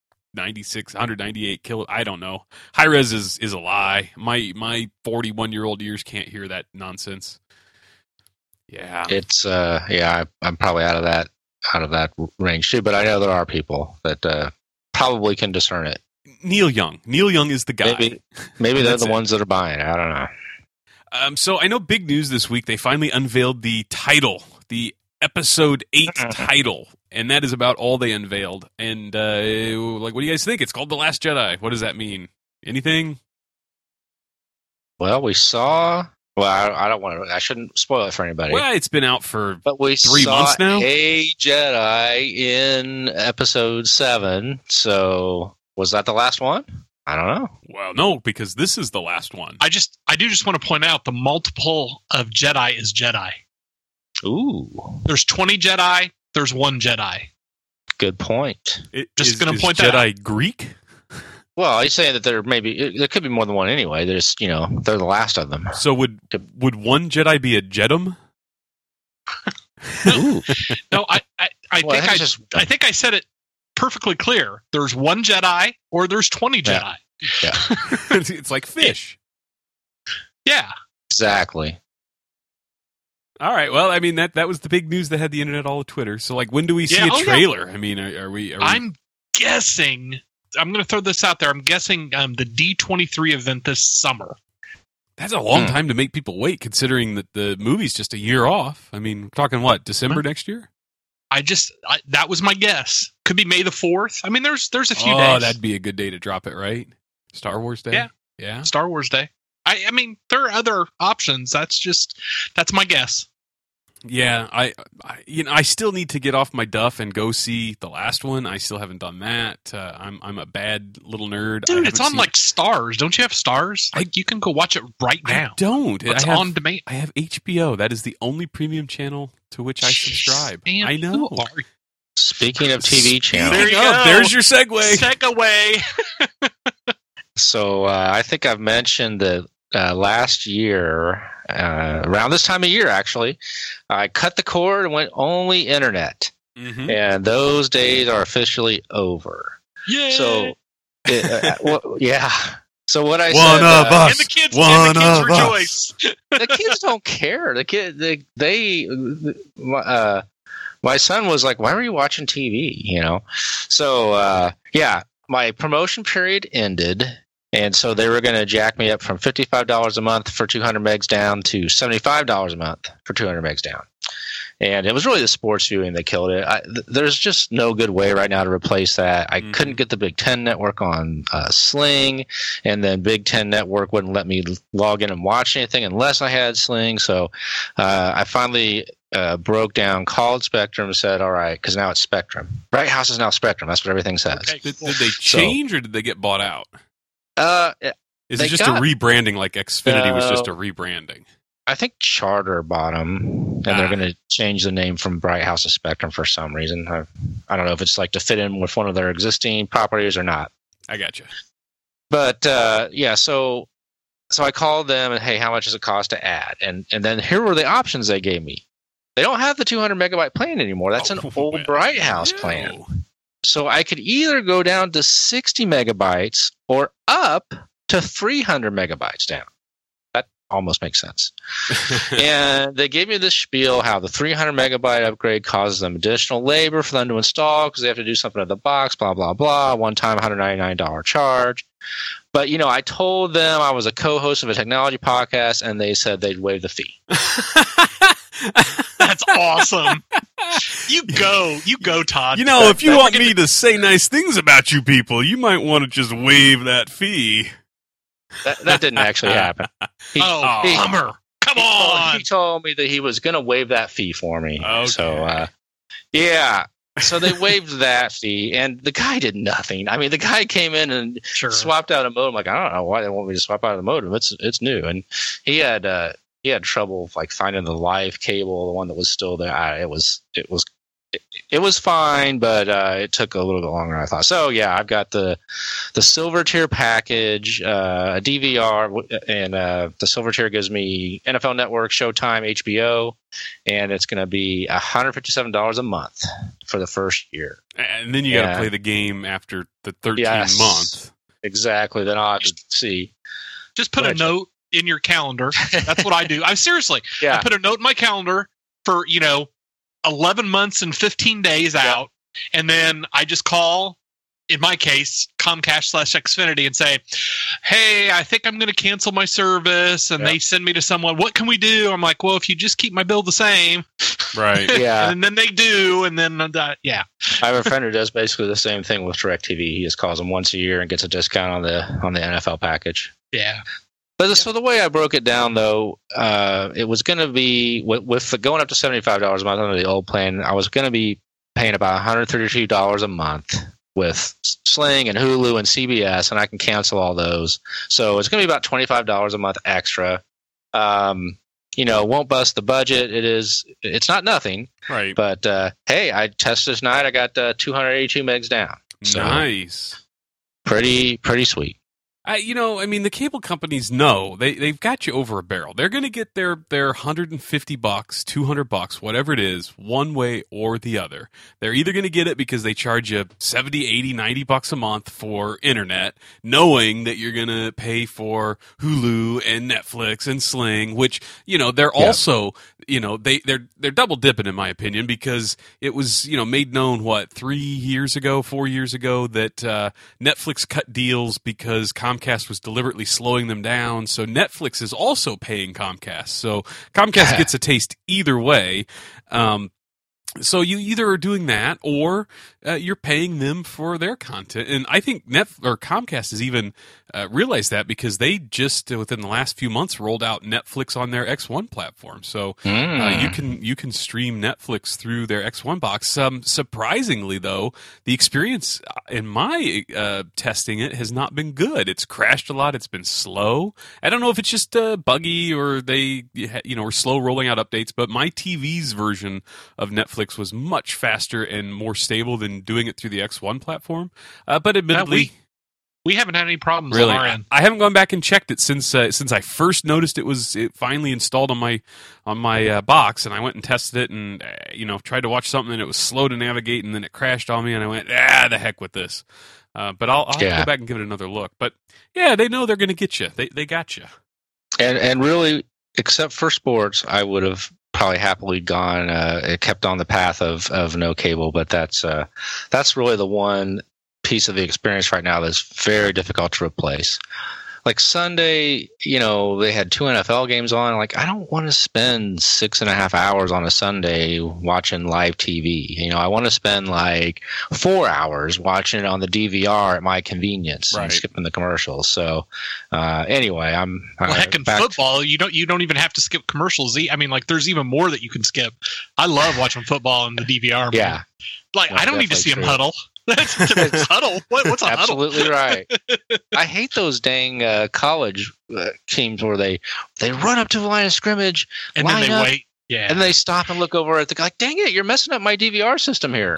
Speaker 3: 198 kilo. I don't know. High-res is a lie. My 41-year-old ears can't hear that nonsense. Yeah.
Speaker 2: It's I'm probably out of that range too. But I know there are people that probably can discern it.
Speaker 3: Neil Young. Neil Young is the guy.
Speaker 2: Maybe they're the ones that are buying it. I don't know.
Speaker 3: So I know big news this week. They finally unveiled the title, the episode 8 title, and that is about all they unveiled. And what do you guys think? It's called The Last Jedi. What does that mean? Anything?
Speaker 2: Well, we saw. Well, I don't want to. I shouldn't spoil it for anybody.
Speaker 3: Well, it's been out for
Speaker 2: but we
Speaker 3: 3
Speaker 2: saw
Speaker 3: months now.
Speaker 2: A Jedi in episode 7. So was that the last one? I don't know.
Speaker 3: Well, no, because this is the last one.
Speaker 4: I do just want to point out the multiple of Jedi is Jedi.
Speaker 2: Ooh.
Speaker 4: There's 20 Jedi. There's 1 Jedi.
Speaker 2: Good point.
Speaker 4: Just going to point
Speaker 3: Jedi
Speaker 4: that out.
Speaker 3: Greek?
Speaker 2: Well, he's saying that there could be more than one anyway. There's, they're the last of them.
Speaker 3: So would 1 Jedi be a Jedum?
Speaker 2: Ooh.
Speaker 4: No, I think I said it perfectly clear. There's 1 Jedi or there's 20 Jedi.
Speaker 2: Yeah.
Speaker 3: It's like fish.
Speaker 4: Yeah.
Speaker 2: Exactly.
Speaker 3: All right. Well, I mean that was the big news that had the internet all of Twitter. So, when do we see a trailer? Yeah. I mean, are we?
Speaker 4: I'm guessing. I'm going to throw this out there. I'm guessing the D23 event this summer.
Speaker 3: That's a long time to make people wait, considering that the movie's just a year off. I mean, we're talking December next year?
Speaker 4: That was my guess. Could be May the 4th. I mean, there's a few days.
Speaker 3: Oh, that'd be a good day to drop it, right? Star Wars Day? Yeah.
Speaker 4: Star Wars Day. I mean, there are other options. That's my guess.
Speaker 3: Yeah, I still need to get off my duff and go see the last one. I still haven't done that. I'm a bad little nerd.
Speaker 4: Dude, it's on Stars. Don't you have Stars? You can go watch it right now.
Speaker 3: I don't.
Speaker 4: It's on demand.
Speaker 3: I have HBO. That is the only premium channel to which I subscribe.
Speaker 4: Man,
Speaker 3: I know.
Speaker 2: Speaking of TV channels,
Speaker 4: there you go.
Speaker 3: There's your segue.
Speaker 4: Segue.
Speaker 2: So I think I've mentioned that last year, around this time of year, actually, I cut the cord and went only internet. Mm-hmm. And those days are officially over.
Speaker 4: Yeah.
Speaker 2: So, yeah. So what I
Speaker 3: one
Speaker 2: said,
Speaker 3: of us.
Speaker 4: And the kids rejoice.
Speaker 2: The kids don't care. My son was like, "Why were you watching TV?" So my promotion period ended. And so they were going to jack me up from $55 a month for 200 megs down to $75 a month for 200 megs down. And it was really the sports viewing that killed it. There's just no good way right now to replace that. I couldn't get the Big Ten Network on Sling, and then Big Ten Network wouldn't let me log in and watch anything unless I had Sling. So I finally broke down, called Spectrum, and said, all right, because now it's Spectrum. Bright House is now Spectrum. That's what everything says.
Speaker 4: Okay.
Speaker 3: Did they change or did they get bought out? Is it just a rebranding like Xfinity was just a rebranding?
Speaker 2: I think Charter bought them, and they're going to change the name from Bright House to Spectrum for some reason. I don't know if it's to fit in with one of their existing properties or not.
Speaker 3: I gotcha.
Speaker 2: But so I called them and, hey, how much does it cost to add? And then here were the options they gave me. They don't have the 200 megabyte plan anymore. That's an old Bright House plan. So I could either go down to 60 megabytes or up to 300 megabytes down. That almost makes sense. And they gave me this spiel how the 300 megabyte upgrade causes them additional labor for them to install because they have to do something to the box, blah, blah, blah, one-time $199 charge. But, I told them I was a co-host of a technology podcast, and they said they'd waive the fee.
Speaker 4: That's awesome. You go, Todd.
Speaker 3: If you want me to say nice things about you people, you might want to just waive that fee.
Speaker 2: That didn't actually happen.
Speaker 4: Bummer. Come on.
Speaker 2: He told me that he was going to waive that fee for me.
Speaker 3: Okay.
Speaker 2: So, So they waived that fee, and the guy did nothing. I mean, the guy came in and swapped out a modem. Like, I don't know why they want me to swap out the modem. It's new, and he had trouble finding the live cable, the one that was still there. It was fine, but it took a little bit longer than I thought. So I've got the silver tier package, a DVR, and the silver tier gives me NFL Network, Showtime, HBO, and it's going to be $157 a month for the first year.
Speaker 3: And then you got to play the game after the 13th month.
Speaker 2: Exactly. Then I'll have to see.
Speaker 4: Just put a note in your calendar. That's what I do. I seriously. I put a note in my calendar for 11 months and 15 days out, and then I just call, in my case, Comcast/Xfinity and say, hey, I think I'm going to cancel my service. And they send me to someone. What can we do? I'm like, well, if you just keep my bill the same.
Speaker 3: Right.
Speaker 2: Yeah.
Speaker 4: And then they do. And then, yeah.
Speaker 2: I have a friend who does basically the same thing with DirecTV. He just calls them once a year and gets a discount on the NFL package.
Speaker 4: Yeah.
Speaker 2: But so the way I broke it down, though, it was going to be, with the going up to $75 a month under the old plan, I was going to be paying about $132 a month with Sling and Hulu and CBS, and I can cancel all those. So it's going to be about $25 a month extra. Won't bust the budget. It's not nothing.
Speaker 3: Right.
Speaker 2: But, hey, I tested this night. I got 282 megs down. So
Speaker 3: nice.
Speaker 2: Pretty sweet.
Speaker 3: The cable companies know they've got you over a barrel. They're going to get their $150, $200, whatever it is, one way or the other. They're either going to get it because they charge you $70, $80, $90 a month for internet, knowing that you're going to pay for Hulu and Netflix and Sling, which, they're also, they're double dipping in my opinion, because it was, made known 4 years ago that Netflix cut deals because Comcast was deliberately slowing them down, so Netflix is also paying Comcast. So Comcast gets a taste either way. So you either are doing that or you're paying them for their content. And I think Comcast has even realized that, because they just within the last few months rolled out Netflix on their X1 platform. So you can stream Netflix through their X1 box. Surprisingly, though, the experience in my testing it has not been good. It's crashed a lot. It's been slow. I don't know if it's just buggy or they were slow rolling out updates, but my TV's version of Netflix was much faster and more stable than doing it through the X1 platform. But admittedly,
Speaker 4: we haven't had any problems
Speaker 3: really,
Speaker 4: on our end.
Speaker 3: I haven't gone back and checked it since I first noticed it finally installed on my box, and I went and tested it and tried to watch something, and it was slow to navigate, and then it crashed on me, and I went, the heck with this. But I'll have to go back and give it another look. But yeah, they know they're going to get you. They got you.
Speaker 2: And really, except for sports, I would have probably happily gone, kept on the path of no cable, but that's really the one piece of the experience right now that's very difficult to replace. Like Sunday, they had 2 NFL games on. Like, I don't want to spend 6.5 hours on a Sunday watching live TV. I want to spend like 4 hours watching it on the DVR at my convenience and skipping the commercials. So, anyway,
Speaker 4: heck, in football, you don't even have to skip commercials. I mean, like, there's even more that you can skip. I love watching football on the DVR.
Speaker 2: Yeah.
Speaker 4: Man. Like, I don't need to see them huddle. That's huddle. What's a huddle?
Speaker 2: Absolutely right. I hate those dang college teams where they run up to the line of scrimmage
Speaker 4: and then they wait. Yeah.
Speaker 2: And they stop and look over at the guy. Like, dang it, you're messing up my DVR system here.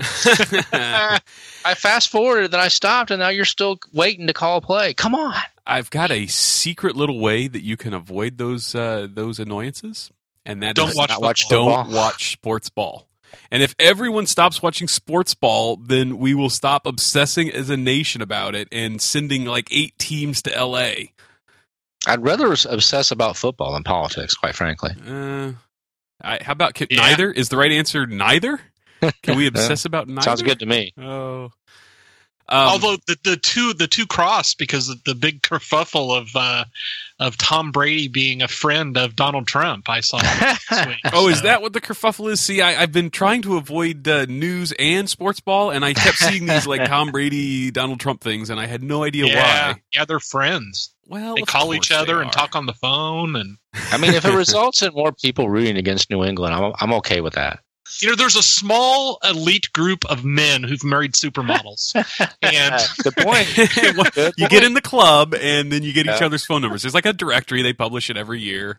Speaker 2: I fast forwarded, then I stopped, and now you're still waiting to call a play. Come on.
Speaker 3: I've got a secret little way that you can avoid those annoyances, and that
Speaker 4: don't
Speaker 3: watch sports ball. And if everyone stops watching sports ball, then we will stop obsessing as a nation about it and sending like 8 teams to L.A.
Speaker 2: I'd rather obsess about football than politics, quite frankly.
Speaker 3: How about neither? Is the right answer neither? Can we obsess about neither?
Speaker 2: Sounds good to me.
Speaker 3: Oh.
Speaker 4: Although the two crossed because of the big kerfuffle of Tom Brady being a friend of Donald Trump, I saw this week.
Speaker 3: Oh, is that what the kerfuffle is? See, I've been trying to avoid news and sports ball, and I kept seeing these like Tom Brady, Donald Trump things, and I had no idea why.
Speaker 4: Yeah, they're friends.
Speaker 3: Well,
Speaker 4: they call each other and talk on the phone, and
Speaker 2: I mean, if it results in more people rooting against New England, I'm okay with that.
Speaker 4: There's a small elite group of men who've married supermodels. And
Speaker 2: good point.
Speaker 3: You get in the club, and then you get each other's phone numbers. There's like a directory. They publish it every year.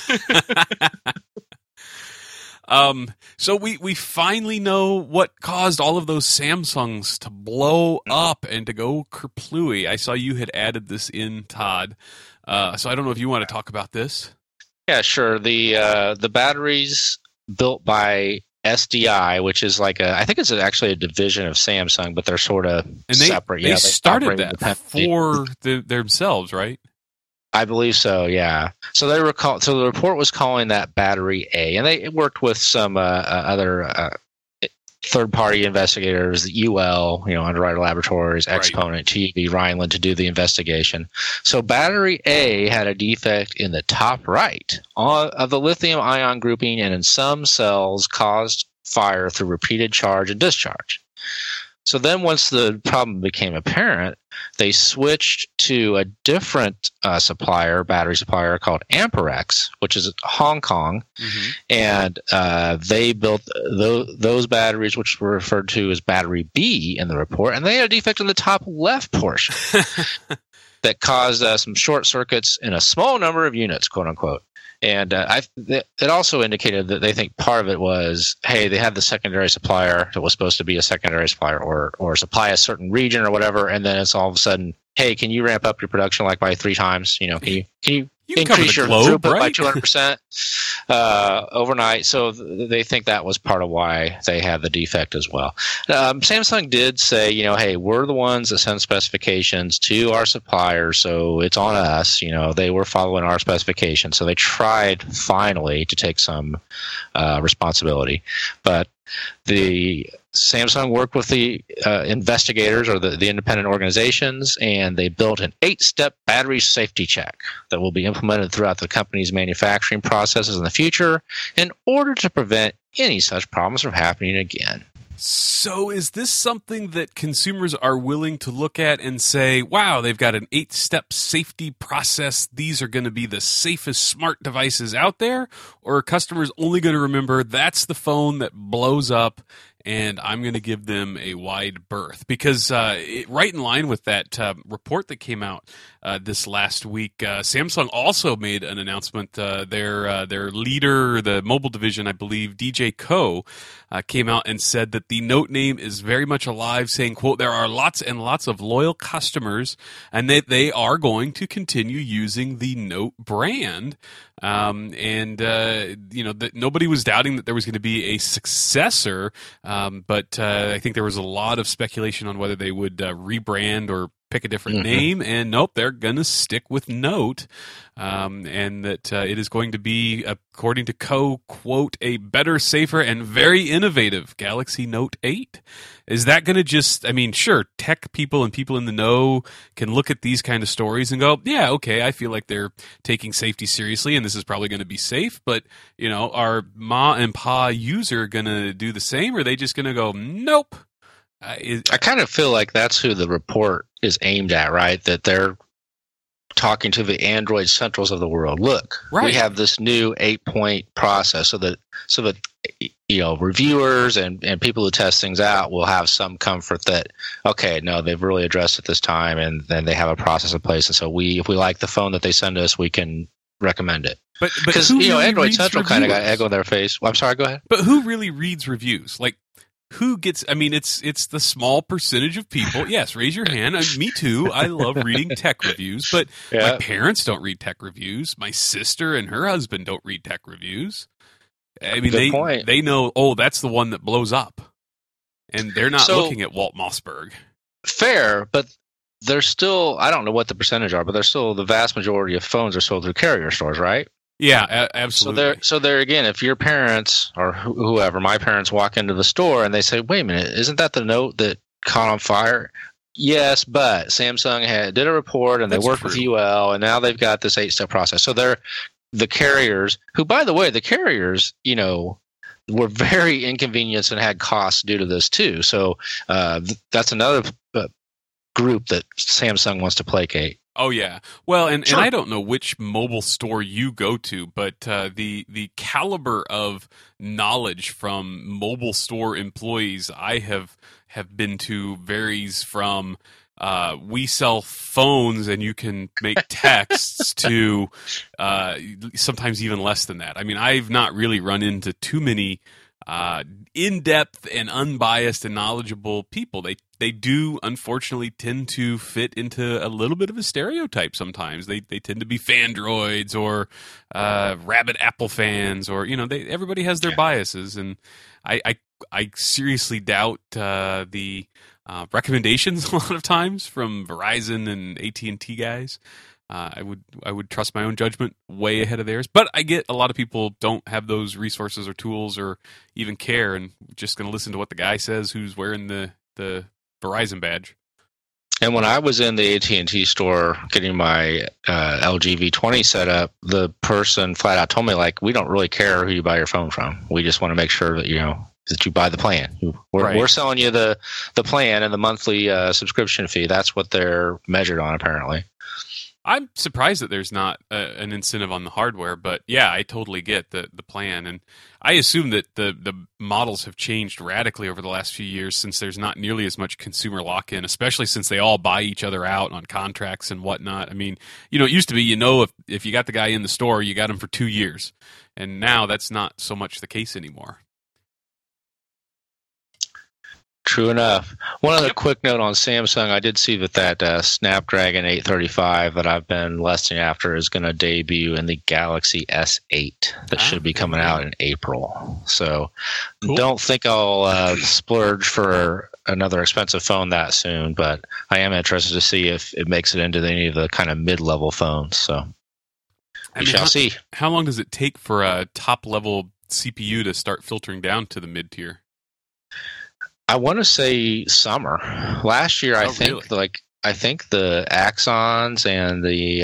Speaker 3: So we finally know what caused all of those Samsungs to blow up and to go kerplooey. I saw you had added this in, Todd. So I don't know if you want to talk about this.
Speaker 2: Yeah, sure. The batteries built by SDI, which is like I think it's actually a division of Samsung, but they're sort of separate.
Speaker 3: They started that for themselves, right?
Speaker 2: I believe so. Yeah. So they were so the report was calling that battery A, and they worked with some other third-party investigators, UL, Underwriter Laboratories, Exponent, TÜV, Rheinland, to do the investigation. So battery A had a defect in the top right of the lithium-ion grouping, and in some cells caused fire through repeated charge and discharge. So then once the problem became apparent, they switched to a different battery supplier called Amperex, which is Hong Kong. Mm-hmm. And they built those batteries, which were referred to as battery B in the report, and they had a defect in the top left portion that caused some short circuits in a small number of units, quote unquote. And it also indicated that they think part of it was, hey, they had the secondary supplier that was supposed to be a secondary supplier or supply a certain region or whatever, and then it's all of a sudden, hey, can you ramp up your production by 3 times? Can you increase your throughput by 200% overnight? So they think that was part of why they had the defect as well. Samsung did say, hey, we're the ones that send specifications to our suppliers, so it's on us. They were following our specifications, so they tried finally to take some responsibility. But the Samsung worked with the investigators or the independent organizations, and they built an 8-step battery safety check that will be implemented throughout the company's manufacturing processes in the future in order to prevent any such problems from happening again.
Speaker 3: So is this something that consumers are willing to look at and say, wow, they've got an 8-step safety process. These are going to be the safest smart devices out there? Or are customers only going to remember that's the phone that blows up and I'm going to give them a wide berth? Because right in line with that report that came out this last week, Samsung also made an announcement. Their leader, the mobile division, I believe, DJ Ko, came out and said that the Note name is very much alive, saying, quote, there are lots and lots of loyal customers, and they are going to continue using the Note brand. Nobody was doubting that there was going to be a successor, but I think there was a lot of speculation on whether they would rebrand or pick a different name, and nope, they're going to stick with Note, and that it is going to be, according to Ko, quote, a better, safer, and very innovative Galaxy Note 8. Is that going to just, sure, tech people and people in the know can look at these kind of stories and go, yeah, okay, I feel like they're taking safety seriously, and this is probably going to be safe, but, are ma and pa user going to do the same, or are they just going to go, nope?
Speaker 2: I kind of feel like that's who the report is aimed at, right? That they're talking to the Android centrals of the world. Look, we have this new 8-point process so that reviewers and people who test things out will have some comfort that, okay, no, they've really addressed it this time, and then they have a process in place, and so if we like the phone that they send us, we can recommend it.
Speaker 3: But
Speaker 2: because
Speaker 3: really
Speaker 2: Android Central kind of got egg on their face. I'm sorry, go ahead.
Speaker 3: But who really reads reviews? Like, who gets? It's the small percentage of people. Yes, raise your hand. Me too. I love reading tech reviews, but my parents don't read tech reviews. My sister and her husband don't read tech reviews. They know. Oh, that's the one that blows up, and they're not looking at Walt Mossberg.
Speaker 2: Fair, but there's still. I don't know what the percentage are, but there's still the vast majority of phones are sold through carrier stores, right?
Speaker 3: Yeah, absolutely.
Speaker 2: So there again, if your parents or whoever, my parents walk into the store and they say, wait a minute, isn't that the Note that caught on fire? Yes, but Samsung did a report and they worked with UL, and now they've got this 8-step process. So they're the carriers, who, by the way, were very inconvenienced and had costs due to this too. So that's another group that Samsung wants to placate.
Speaker 3: Oh yeah, well, and I don't know which mobile store you go to, but the caliber of knowledge from mobile store employees I have been to varies from we sell phones and you can make texts to sometimes even less than that. I've not really run into too many in-depth and unbiased and knowledgeable people. They do, unfortunately, tend to fit into a little bit of a stereotype sometimes. They tend to be fandroids or rabid Apple fans, or everybody has their biases, and I seriously doubt the recommendations a lot of times from Verizon and AT&T guys. I would trust my own judgment way ahead of theirs. But I get a lot of people don't have those resources or tools or even care, and just going to listen to what the guy says who's wearing the Verizon badge.
Speaker 2: And when I was in the AT&T store getting my LG V20 set up, the person flat out told me, like, we don't really care who you buy your phone from. We just want to make sure that that you buy the plan. We're selling you the plan and the monthly subscription fee. That's what they're measured on, apparently.
Speaker 3: I'm surprised that there's not an incentive on the hardware, but yeah, I totally get the plan. And I assume that the models have changed radically over the last few years since there's not nearly as much consumer lock-in, especially since they all buy each other out on contracts and whatnot. I mean, it used to be, if you got the guy in the store, you got him for 2 years. And now that's not so much the case anymore.
Speaker 2: True enough. One other quick note on Samsung. I did see that Snapdragon 835 that I've been lusting after is going to debut in the Galaxy S8 that should be coming out in April. So Don't think I'll splurge for another expensive phone that soon, but I am interested to see if it makes it into any of the kind of mid-level phones. So we shall see.
Speaker 3: How long does it take for a top-level CPU to start filtering down to the mid-tier?
Speaker 2: I want to say summer. Last year, I think the Axons and the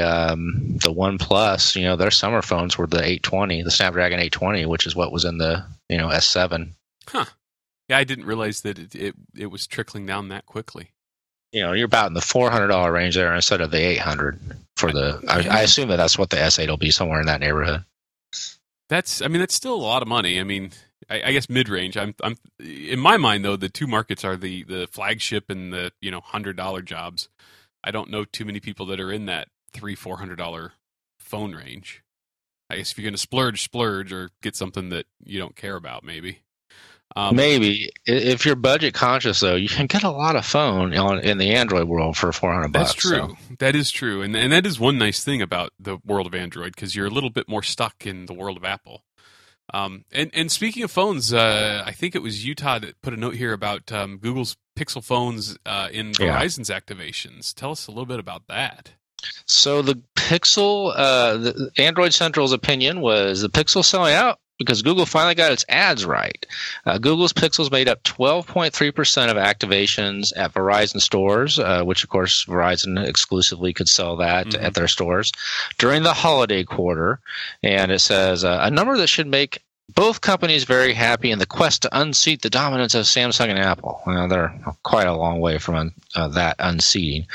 Speaker 2: OnePlus, their summer phones were the 820, the Snapdragon 820, which is what was in the S7.
Speaker 3: Huh. Yeah, I didn't realize that it was trickling down that quickly.
Speaker 2: You're about in the $400 range there instead of the $800 for the. I assume that's what the S8 will be, somewhere in that neighborhood.
Speaker 3: That's still a lot of money. I mean, I guess mid-range. I'm in my mind though, the two markets are the flagship and the $100 jobs. I don't know too many people that are in that $300-$400 phone range. I guess if you're going to splurge or get something that you don't care about, maybe.
Speaker 2: Maybe if you're budget conscious, though, you can get a lot of phone in the Android world for $400.
Speaker 3: That's true. So. That is true, and that is one nice thing about the world of Android, because you're a little bit more stuck in the world of Apple. And speaking of phones, I think it was Utah that put a note here about Google's Pixel phones in Verizon's activations. Tell us a little bit about that.
Speaker 2: So the Pixel, the Android Central's opinion was the Pixel selling out because Google finally got its ads right. Google's Pixels made up 12.3% of activations at Verizon stores, which, of course, Verizon exclusively could sell that at their stores during the holiday quarter. And it says a number that should make both companies very happy in the quest to unseat the dominance of Samsung and Apple. Well, they're quite a long way from that unseating.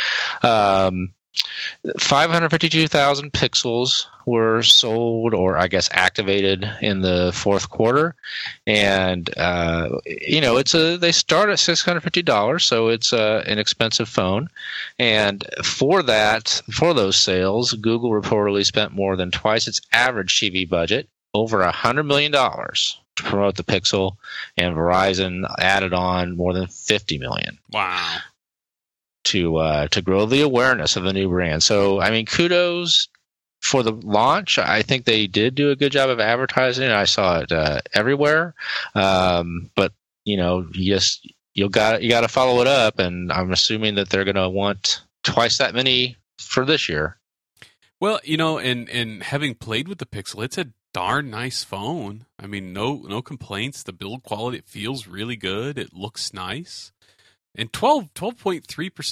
Speaker 2: 552,000 Pixels were sold, or I guess activated, in the fourth quarter, and they start at $650, so it's an expensive phone. And for those sales, Google reportedly spent more than twice its average TV budget, over $100 million, to promote the Pixel, and Verizon added on more than $50 million.
Speaker 3: Wow.
Speaker 2: To grow the awareness of the new brand. So, I mean, kudos for the launch. I think they did do a good job of advertising. I saw it everywhere. But you got to follow it up, and I'm assuming that they're going to want twice that many for this year.
Speaker 3: Well, and having played with the Pixel, it's a darn nice phone. I mean, no complaints. The build quality, it feels really good. It looks nice. And 12.3%,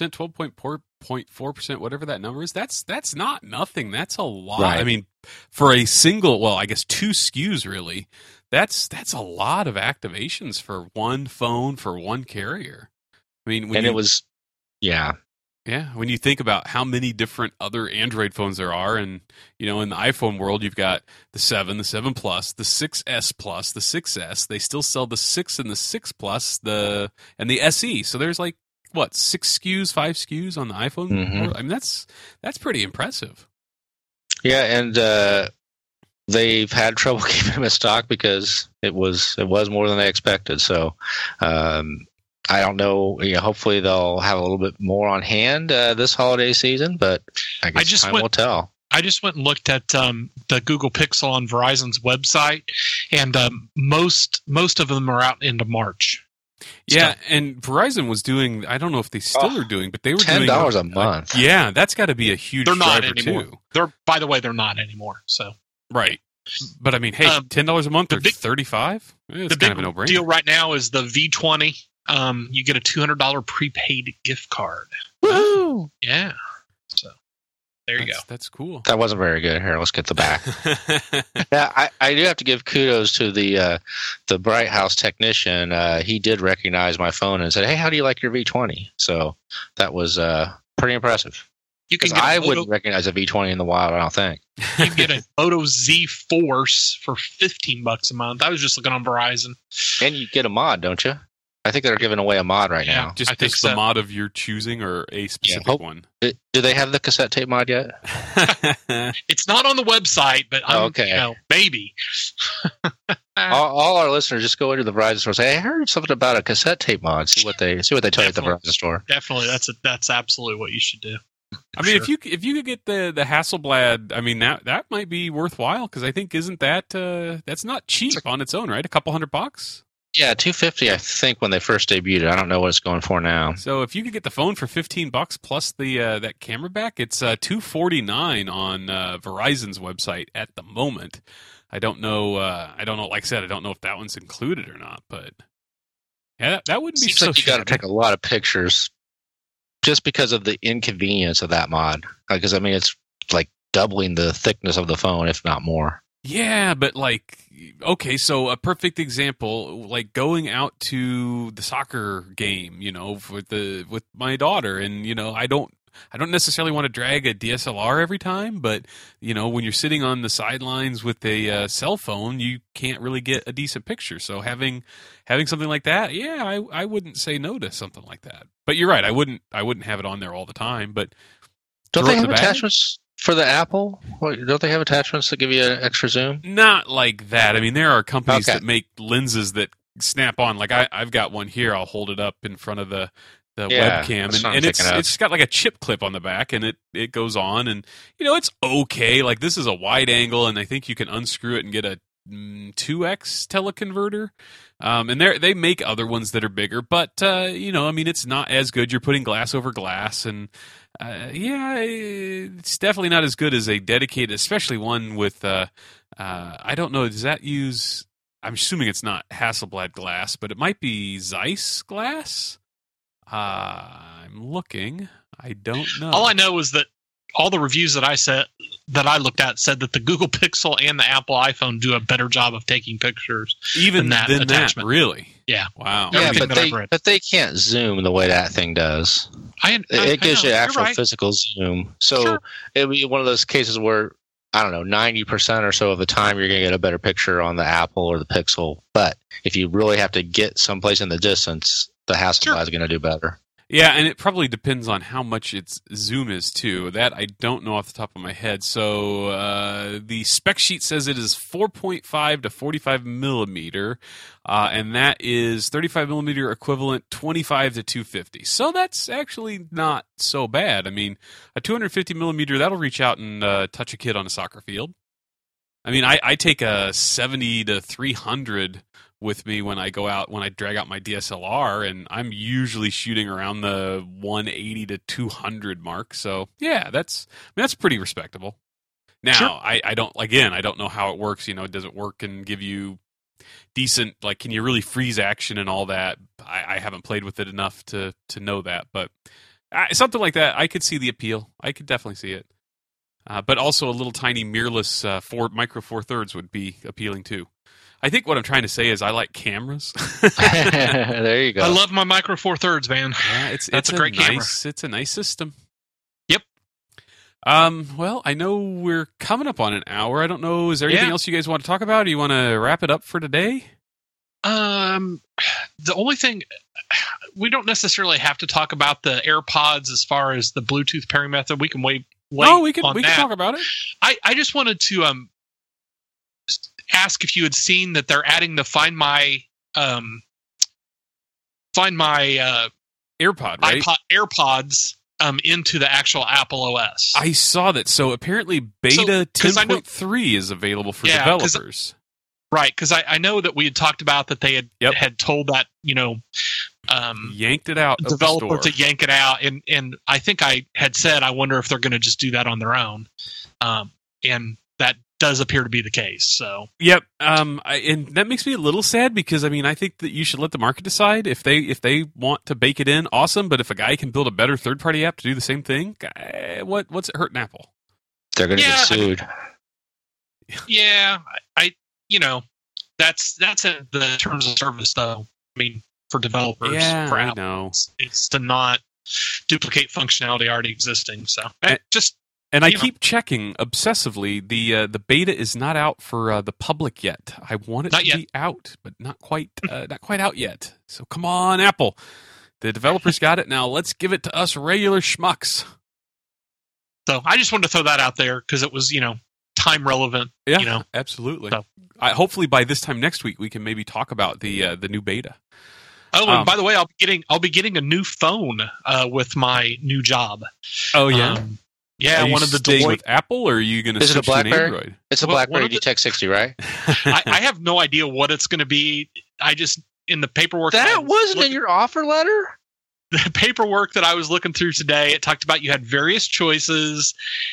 Speaker 3: 12.4%, whatever that number is, that's not nothing. That's a lot. Right. I mean, for a single, I guess 2 SKUs really, that's a lot of activations for one phone for one carrier. I mean, when when you think about how many different other Android phones there are, and in the iPhone world, you've got the 7, the 7 Plus, the 6S Plus, the 6S. They still sell the 6 and the 6 Plus, and the SE. So there's 6 SKUs, 5 SKUs on the iPhone. Mm-hmm. I mean, that's pretty impressive.
Speaker 2: Yeah, and they've had trouble keeping them in stock because it was more than they expected. So. I don't know. Hopefully they'll have a little bit more on hand this holiday season, but I guess time will tell.
Speaker 4: I just went and looked at the Google Pixel on Verizon's website, and most of them are out into March.
Speaker 3: Yeah, and Verizon was doing, I don't know if they still are doing, but they were doing
Speaker 2: $10 a month.
Speaker 3: Yeah, that's got to be a huge
Speaker 4: They're not
Speaker 3: driver
Speaker 4: anymore.
Speaker 3: too.
Speaker 4: By the way, they're not anymore. So
Speaker 3: Right. But I mean, hey, $10 a month or $35? It's kind of a no-brainer.
Speaker 4: The deal right now is the V20. You get a $200 prepaid gift card.
Speaker 2: Woohoo!
Speaker 4: Yeah. So there you go.
Speaker 3: That's cool.
Speaker 2: That wasn't very good. Here, let's get the back. Yeah, I do have to give kudos to the Bright House technician. He did recognize my phone and said, "Hey, how do you like your V20?" So that was pretty impressive. Because I wouldn't recognize a V20 in the wild, I don't think.
Speaker 4: You can get a Moto Z Force for $15 a month. I was just looking on Verizon.
Speaker 2: And you get a mod, don't you? I think they're giving away a mod right now.
Speaker 3: Just the mod of your choosing or a specific one?
Speaker 2: Do they have the cassette tape mod yet?
Speaker 4: It's not on the website, but maybe.
Speaker 2: all our listeners just go into the Verizon store and say, "Hey, I heard something about a cassette tape mod." See what they tell you at the Verizon store.
Speaker 4: Definitely, that's absolutely what you should do.
Speaker 3: I mean, sure. if you could get the Hasselblad, I mean that might be worthwhile because I think isn't that that's not cheap on its own, right? A couple $100.
Speaker 2: Yeah, $250 I think when they first debuted. I don't know what it's going for now.
Speaker 3: So if you could get the phone for $15 plus the that camera back, it's $249 on Verizon's website at the moment. I don't know. Like I said, I don't know if that one's included or not. But yeah, that wouldn't be
Speaker 2: Seems
Speaker 3: so.
Speaker 2: Like you got to take a lot of pictures just because of the inconvenience of that mod. Because I mean, it's like doubling the thickness of the phone, if not more.
Speaker 3: Yeah, but like, okay, so a perfect example, like going out to the soccer game, with my daughter, and I don't necessarily want to drag a DSLR every time, but when you're sitting on the sidelines with a cell phone, you can't really get a decent picture. So having something like that, yeah, I wouldn't say no to something like that. But you're right, I wouldn't have it on there all the time. But
Speaker 2: don't they have attachments for the Apple? Don't they have attachments that give you an extra zoom?
Speaker 3: Not like that. I mean, there are companies that make lenses that snap on. Like I've got one here. I'll hold it up in front of the webcam, and it's got like a chip clip on the back, and it goes on, and it's okay. Like this is a wide angle, and I think you can unscrew it and get a 2x teleconverter. And they make other ones that are bigger, but I mean, it's not as good. You're putting glass over glass, and it's definitely not as good as a dedicated, especially one with I don't know. Does that use? I'm assuming it's not Hasselblad glass, but it might be Zeiss glass. I'm looking. I don't know.
Speaker 4: All I know is that all the reviews that I looked at said that the Google Pixel and the Apple iPhone do a better job of taking pictures.
Speaker 3: Even than that attachment. Really?
Speaker 4: Yeah.
Speaker 3: Wow.
Speaker 2: Yeah, but they can't zoom the way that thing does. It gives you actual physical zoom. So it'll be one of those cases where, I don't know, 90% or so of the time you're going to get a better picture on the Apple or the Pixel. But if you really have to get someplace in the distance, the Hasselblad is going to do better.
Speaker 3: Yeah, and it probably depends on how much its zoom is, too. That I don't know off the top of my head. So the spec sheet says it is 4.5 to 45 millimeter, and that is 35 millimeter equivalent 25 to 250. So that's actually not so bad. I mean, a 250 millimeter, that'll reach out and touch a kid on a soccer field. I mean, I take a 70 to 300 with me when I go out, when I drag out my DSLR, and I'm usually shooting around the 180 to 200 mark. So yeah, that's pretty respectable. Now, sure. I don't know how it works. Does it work and give you decent, like, can you really freeze action and all that? I haven't played with it enough to know that, but something like that, I could see the appeal. I could definitely see it. But also a little tiny mirrorless micro four thirds would be appealing too. I think what I'm trying to say is I like cameras.
Speaker 2: There you go.
Speaker 4: I love my micro four thirds, man.
Speaker 3: Yeah, it's a great camera. It's a nice system.
Speaker 4: Yep.
Speaker 3: Well, I know we're coming up on an hour. I don't know. Is there anything else you guys want to talk about? Or you want to wrap it up for today?
Speaker 4: The only thing, we don't necessarily have to talk about the AirPods as far as the Bluetooth pairing method. We can wait.
Speaker 3: No, we can talk about it.
Speaker 4: I just wanted to ask if you had seen that they're adding the Find My
Speaker 3: AirPod, right?
Speaker 4: AirPods into the actual Apple OS.
Speaker 3: I saw that. So apparently beta 10.3 is available for developers.
Speaker 4: Right, because I know that we had talked about that they had told that,
Speaker 3: yanked it out
Speaker 4: developer
Speaker 3: of the store
Speaker 4: to yank it out, and I think I had said I wonder if they're going to just do that on their own, and that does appear to be the case. So
Speaker 3: yep, and that makes me a little sad because I think that you should let the market decide if they want to bake it in. Awesome, but if a guy can build a better third-party app to do the same thing, what's it hurting Apple?
Speaker 2: They're going to get sued.
Speaker 4: That's in the terms of service, though. I mean, for developers, for
Speaker 3: I
Speaker 4: Apple,
Speaker 3: know.
Speaker 4: It's to not duplicate functionality already existing. So
Speaker 3: I keep checking obsessively. The beta is not out for the public yet. I want it to be out, but not quite out yet. So come on, Apple. The developers got it. Now let's give it to us regular schmucks.
Speaker 4: So I just wanted to throw that out there because it was, time relevant.
Speaker 3: Yeah, absolutely. So, hopefully by this time next week we can maybe talk about the new beta.
Speaker 4: Oh, and by the way, I'll be getting a new phone with my new job.
Speaker 3: Oh yeah.
Speaker 4: Yeah,
Speaker 3: one of the Deloitte
Speaker 2: with
Speaker 3: Apple, or are you going to switch to an Android?
Speaker 2: It's a BlackBerry DTEK 60, right?
Speaker 4: I have no idea what it's going to be. I just in the paperwork
Speaker 2: that wasn't in your offer letter.
Speaker 4: The paperwork that I was looking through today, it talked about you had various choices,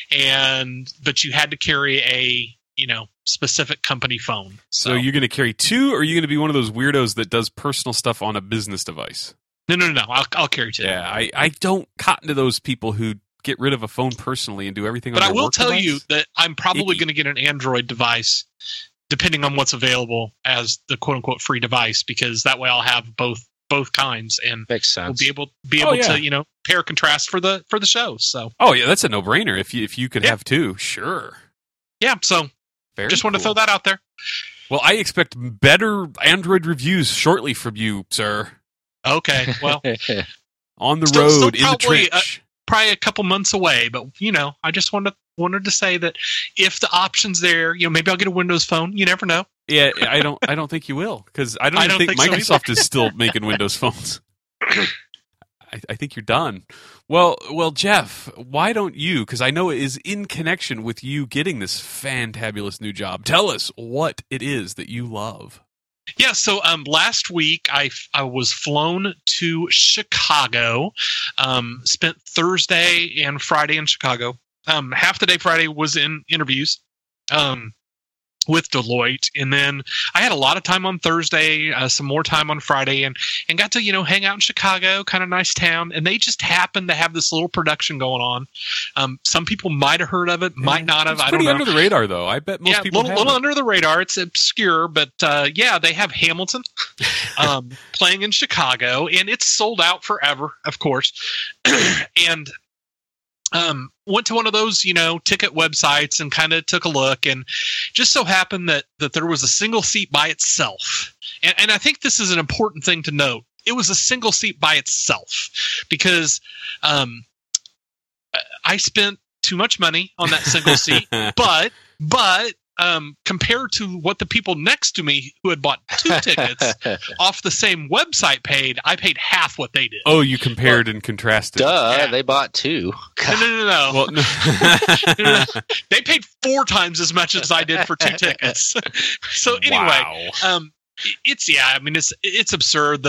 Speaker 4: but you had to carry a specific company phone.
Speaker 3: So you're going to carry two, or are you going to be one of those weirdos that does personal stuff on a business device?
Speaker 4: No. I'll carry two.
Speaker 3: Yeah, I don't cotton to those people who get rid of a phone personally and do everything on their work device.
Speaker 4: But I will tell you that I'm probably going to get an Android device, depending on what's available as the quote-unquote free device, because that way I'll have both kinds, and
Speaker 2: makes sense.
Speaker 4: We'll be able to pair contrast for the show. So
Speaker 3: that's a no-brainer. If you could have two, sure.
Speaker 4: Yeah, so just wanted to throw that out there.
Speaker 3: Well, I expect better Android reviews shortly from you, sir.
Speaker 4: Okay, well,
Speaker 3: on the road in the
Speaker 4: probably,
Speaker 3: trench.
Speaker 4: Probably a couple months away, but I just wanted to say that if the option's there, maybe I'll get a Windows phone. You never know.
Speaker 3: Yeah, I don't think you will, because I don't think Microsoft is still making Windows phones. I think you're done. Well, Jeff, why don't you? Because I know it is in connection with you getting this fantabulous new job. Tell us what it is that you love.
Speaker 4: Yeah, so last week I was flown to Chicago. Spent Thursday and Friday in Chicago. Half the day Friday was in interviews with Deloitte, and then I had a lot of time on Thursday, some more time on Friday, and got to hang out in Chicago, kind of nice town. And they just happened to have this little production going on. Some people might have heard of it, might not have.
Speaker 3: It's
Speaker 4: I don't know.
Speaker 3: pretty under the radar, though. I bet most people have
Speaker 4: little under the radar. It's obscure, but they have Hamilton playing in Chicago, and it's sold out forever, of course. And went to one of those, ticket websites and kind of took a look, and just so happened that there was a single seat by itself. And I think this is an important thing to note. It was a single seat by itself because I spent too much money on that single seat, but compared to what the people next to me who had bought two tickets off the same website paid, I paid half what they did.
Speaker 3: Oh, you compared and contrasted.
Speaker 2: They bought two.
Speaker 4: No.
Speaker 3: Well, no.
Speaker 4: No. They paid 4 times as much as I did for 2 tickets. So anyway,
Speaker 3: wow.
Speaker 4: It's absurd.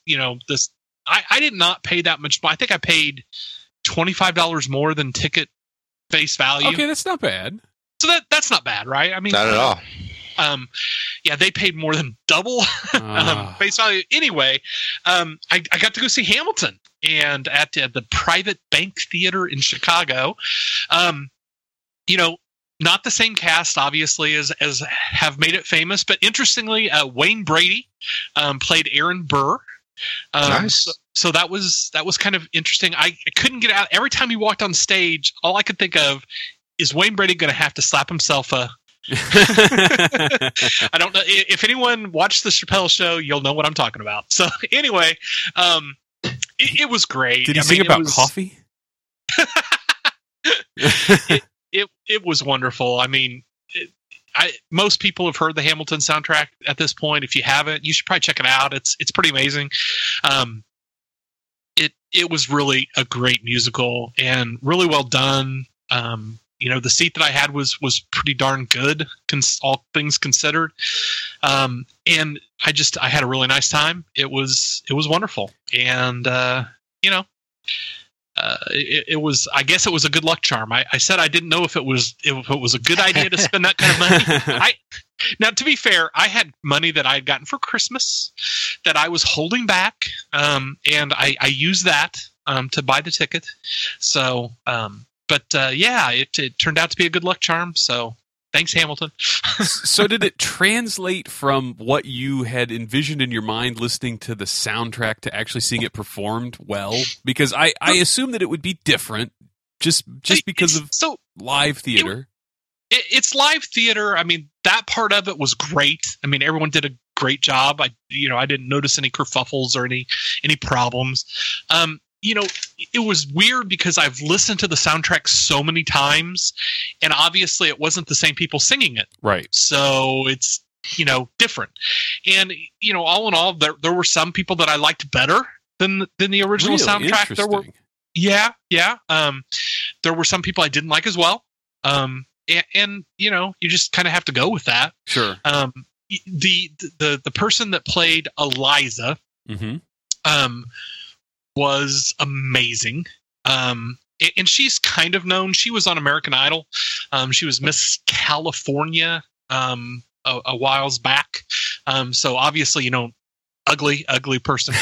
Speaker 4: I did not pay that much. I think I paid $25 more than ticket face value.
Speaker 3: Okay, that's not bad.
Speaker 4: So that's not bad, right? I mean,
Speaker 2: not at all.
Speaker 4: They paid more than double face value. Anyway, I got to go see Hamilton, and at the Private Bank Theater in Chicago. Not the same cast, obviously, as have made it famous, but interestingly, Wayne Brady played Aaron Burr.
Speaker 2: Nice.
Speaker 4: So that was kind of interesting. I couldn't get out. Every time he walked on stage, all I could think of is Wayne Brady going to have to slap himself a. I don't know if anyone watched the Chappelle Show, you'll know what I'm talking about. So anyway, it was great.
Speaker 3: Did he sing about coffee?
Speaker 4: It was wonderful. I mean, most people have heard the Hamilton soundtrack at this point. If you haven't, you should probably check it out. It's pretty amazing. It was really a great musical and really well done. the seat that I had was pretty darn good, all things considered. And I had a really nice time. It was wonderful. And, it was, I guess it was a good luck charm. I said I didn't know if it was a good idea to spend that kind of money. Now, to be fair, I had money that I had gotten for Christmas that I was holding back, and I used that to buy the ticket. So, it turned out to be a good luck charm. So, thanks, Hamilton.
Speaker 3: So, did it translate from what you had envisioned in your mind listening to the soundtrack to actually seeing it performed well? Because I assume that it would be different just because of live theater.
Speaker 4: It's live theater. I mean, that part of it was great. I mean, everyone did a great job. I didn't notice any kerfuffles or any problems. It was weird because I've listened to the soundtrack so many times, and obviously it wasn't the same people singing it.
Speaker 3: Right.
Speaker 4: So it's, different. And, all in all, there were some people that I liked better than the original soundtrack. There were, yeah. There were some people I didn't like as well. And you just kind of have to go with that.
Speaker 3: Sure.
Speaker 4: The person that played Eliza, was amazing. And she's kind of known. She was on American Idol. She was Miss California a whiles back. So obviously, ugly person.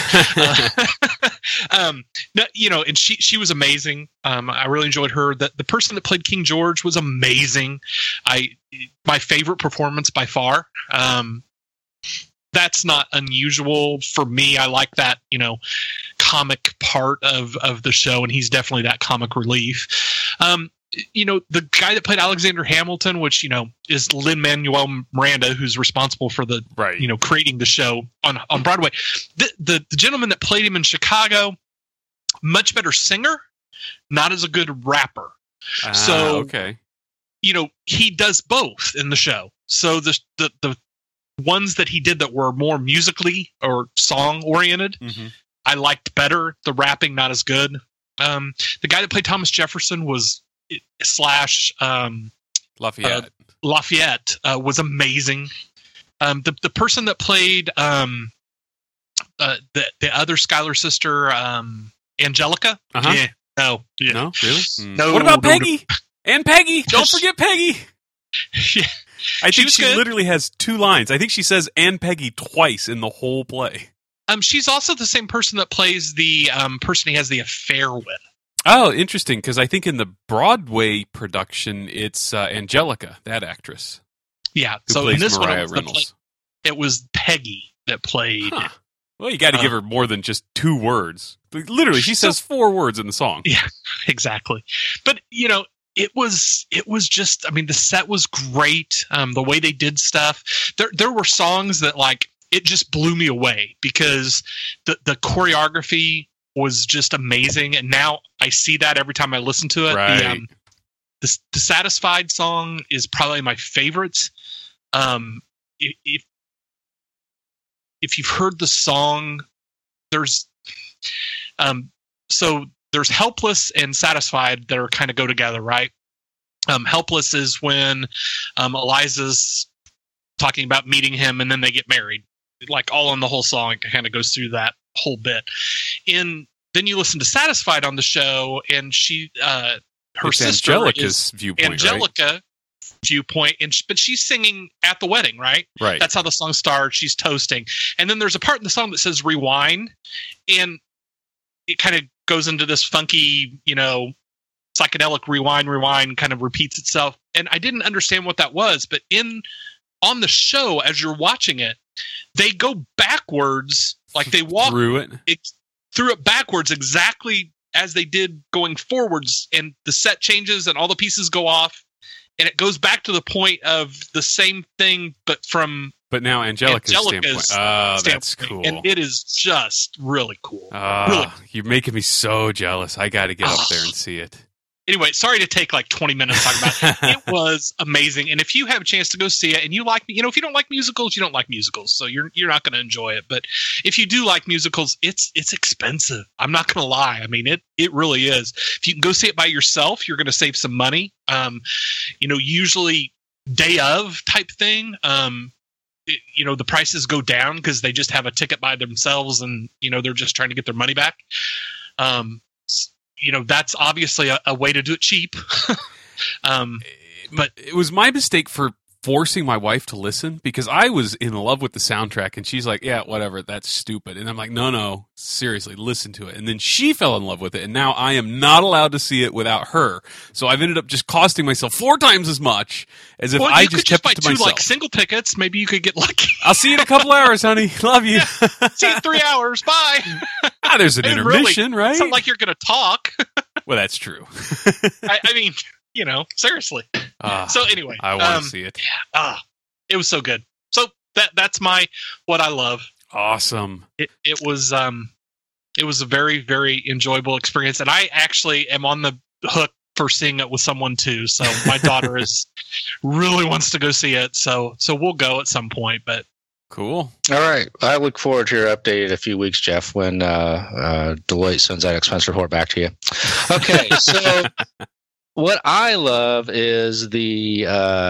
Speaker 4: And she was amazing. I really enjoyed her. The person that played King George was amazing. My favorite performance by far. That's not unusual for me. I like that, comic part of the show, and he's definitely that comic relief. The guy that played Alexander Hamilton, which, is Lin-Manuel Miranda, who's responsible for the, creating the show on Broadway. The gentleman that played him in Chicago, much better singer, not as a good rapper.
Speaker 3: Okay.
Speaker 4: He does both in the show. So the ones that he did that were more musically or song oriented, I liked better. The rapping, not as good. The guy that played Thomas Jefferson was
Speaker 3: Lafayette.
Speaker 4: Lafayette was amazing. The person that played the other Schuyler sister, Angelica.
Speaker 3: Uh-huh.
Speaker 4: No,
Speaker 3: really?
Speaker 4: No.
Speaker 3: What about Peggy? And Peggy, don't forget Peggy.
Speaker 4: Yeah.
Speaker 3: I think she literally has 2 lines. I think she says "and Peggy" twice in the whole play.
Speaker 4: She's also the same person that plays the person he has the affair with.
Speaker 3: Oh, interesting, because I think in the Broadway production, it's Angelica, that actress.
Speaker 4: Yeah,
Speaker 3: so
Speaker 4: in this
Speaker 3: Mariah
Speaker 4: one,
Speaker 3: Reynolds.
Speaker 4: it was Peggy that played.
Speaker 3: Huh. Well, you got to give her more than just 2 words. Literally, she says 4 words in the song.
Speaker 4: Yeah, exactly. But, it was just, I mean, the set was great. The way they did stuff. There were songs that, it just blew me away because the choreography was just amazing. And now I see that every time I listen to it.
Speaker 3: Right.
Speaker 4: The Satisfied song is probably my favorite. If you've heard the song, there's Helpless and Satisfied that are kind of go together, right? Helpless is when Eliza's talking about meeting him and then they get married. All in the whole song, it kind of goes through that whole bit. Then you listen to Satisfied on the show, and she, her
Speaker 3: it's
Speaker 4: sister
Speaker 3: Angelica's viewpoint,
Speaker 4: Angelica viewpoint, but she's singing at the wedding, right?
Speaker 3: Right.
Speaker 4: That's how the song starts. She's toasting, and then there's a part in the song that says "rewind," and it kind of goes into this funky, psychedelic rewind kind of repeats itself. And I didn't understand what that was, but on the show, as you're watching it, they go backwards, they walk
Speaker 3: through it
Speaker 4: backwards exactly as they did going forwards, and the set changes and all the pieces go off, and it goes back to the point of the same thing, but
Speaker 3: now Angelica's standpoint. Oh, that's cool.
Speaker 4: And it is just really cool.
Speaker 3: You're making me so jealous. I got to get up there and see it.
Speaker 4: Anyway, sorry to take like 20 minutes talking about it. It was amazing. And if you have a chance to go see it and you like, if you don't like musicals, you don't like musicals. So you're not going to enjoy it. But if you do like musicals, it's expensive. I'm not going to lie. I mean, it really is. If you can go see it by yourself, you're going to save some money. Usually day of type thing. The prices go down because they just have a ticket by themselves and, they're just trying to get their money back. That's obviously a way to do it cheap. But
Speaker 3: it was my mistake for forcing my wife to listen because I was in love with the soundtrack and she's like, yeah, whatever, that's stupid. And I'm like, no, seriously, listen to it. And then she fell in love with it and now I am not allowed to see it without her. So I've ended up just costing myself 4 times as much as if I just kept it to myself.
Speaker 4: Like single tickets, maybe you could get lucky.
Speaker 3: I'll see you in a couple hours, honey. Love you.
Speaker 4: Yeah. See you in 3 hours. Bye.
Speaker 3: There's an intermission, right?
Speaker 4: It's not like you're going to talk.
Speaker 3: Well, that's true.
Speaker 4: I mean, seriously. So anyway,
Speaker 3: I want to see it.
Speaker 4: It was so good. So that's what I love.
Speaker 3: Awesome.
Speaker 4: It was a very, very enjoyable experience, and I actually am on the hook for seeing it with someone too. So my daughter really wants to go see it. So we'll go at some point. But
Speaker 3: cool.
Speaker 2: All right. I look forward to your update in a few weeks, Jeff, when Deloitte sends that expense report back to you. Okay, so what I love is the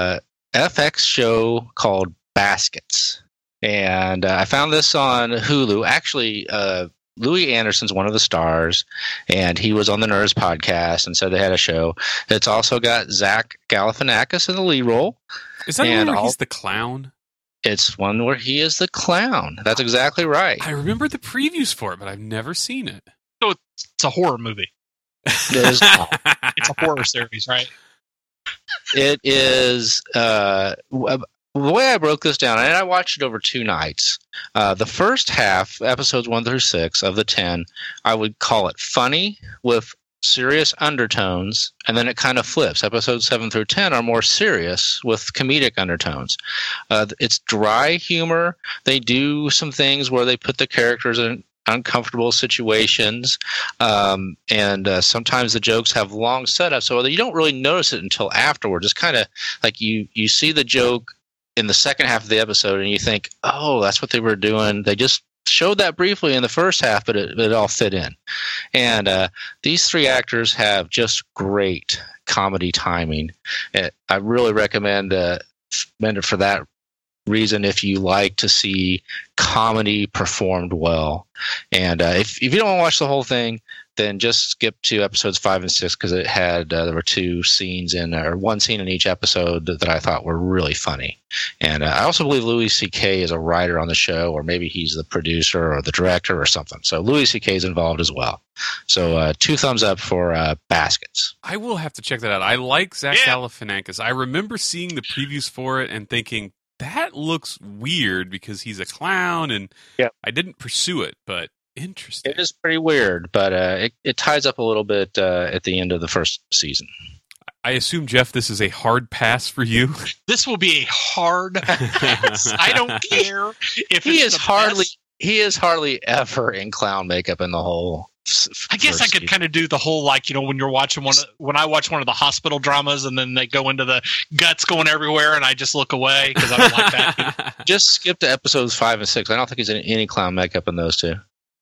Speaker 2: FX show called Baskets. And I found this on Hulu. Actually, Louis Anderson's one of the stars, and he was on the Nerds podcast, and so they had a show. It's also got Zach Galifianakis in the lead role.
Speaker 3: Is that one where he's the clown?
Speaker 2: It's one where he is the clown. That's exactly right.
Speaker 3: I remember the previews for it, but I've never seen it.
Speaker 4: So it's a horror movie.
Speaker 2: It's
Speaker 4: a horror series, right?
Speaker 2: It is. The way I broke this down, and I watched it over 2 nights. The first half, episodes 1 through 6 of the 10, I would call it funny with serious undertones, and then it kind of flips. Episodes 7 through 10 are more serious with comedic undertones. It's dry humor. They do some things where they put the characters in uncomfortable situations, and sometimes the jokes have long setups, so you don't really notice it until afterwards. It's kind of like you see the joke in the second half of the episode and you think, oh, that's what they were doing. They just showed that briefly in the first half, but it all fit in. And these 3 actors have just great comedy timing. I really recommend it for that reason if you like to see comedy performed well. And if you don't want to watch the whole thing, then just skip to episodes 5 and 6 because it had there were 2 scenes or 1 scene in each episode that I thought were really funny. And I also believe Louis C.K. is a writer on the show, or maybe he's the producer or the director or something. So Louis C.K. is involved as well. So 2 thumbs up for Baskets.
Speaker 3: I will have to check that out. I like Zach Galifianakis. I remember seeing the previews for it and thinking, that looks weird because he's a clown, and I didn't pursue it, but interesting.
Speaker 2: It is pretty weird, but it ties up a little bit at the end of the first season.
Speaker 3: I assume, Jeff, this is a hard pass for you.
Speaker 4: This will be a hard pass. I don't care if
Speaker 2: he is hardly ever in clown makeup in the whole.
Speaker 4: I guess I could kind of do the whole, when you're watching when I watch one of the hospital dramas and then they go into the guts going everywhere and I just look away because I don't like that.
Speaker 2: Just skip to episodes 5 and 6. I don't think he's in any clown makeup in those 2.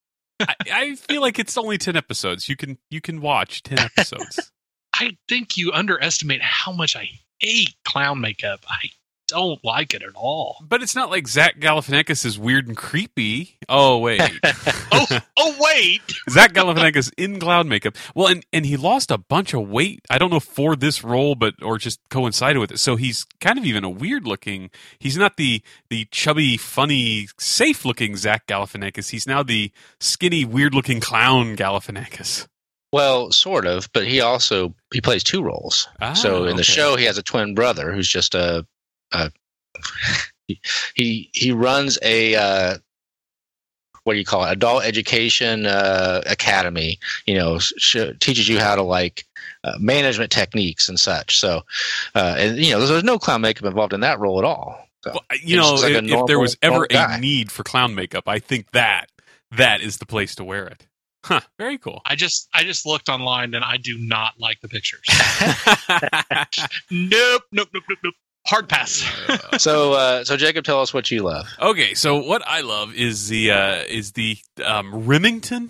Speaker 3: I feel like it's only 10 episodes. You can watch 10 episodes.
Speaker 4: I think you underestimate how much I hate clown makeup. I don't like it at all.
Speaker 3: But it's not like Zach Galifianakis is weird and creepy. Oh, wait.
Speaker 4: oh, wait.
Speaker 3: Zach Galifianakis in clown makeup. Well, and he lost a bunch of weight. I don't know for this role, or just coincided with it. So he's kind of even a weird looking. He's not the chubby, funny, safe looking Zach Galifianakis. He's now the skinny, weird looking clown Galifianakis.
Speaker 2: Well, sort of, but he plays 2 roles. So in the show, he has a twin brother who's just he runs a what do you call it? Adult education academy. Teaches you how to management techniques and such. So, and there's no clown makeup involved in that role at all. So,
Speaker 3: well, if there was ever a need for clown makeup, I think that is the place to wear it. Huh, very cool.
Speaker 4: I just looked online and I do not like the pictures. Nope. Hard pass.
Speaker 2: So Jacob, tell us what you love.
Speaker 3: Okay, so what I love is the Remington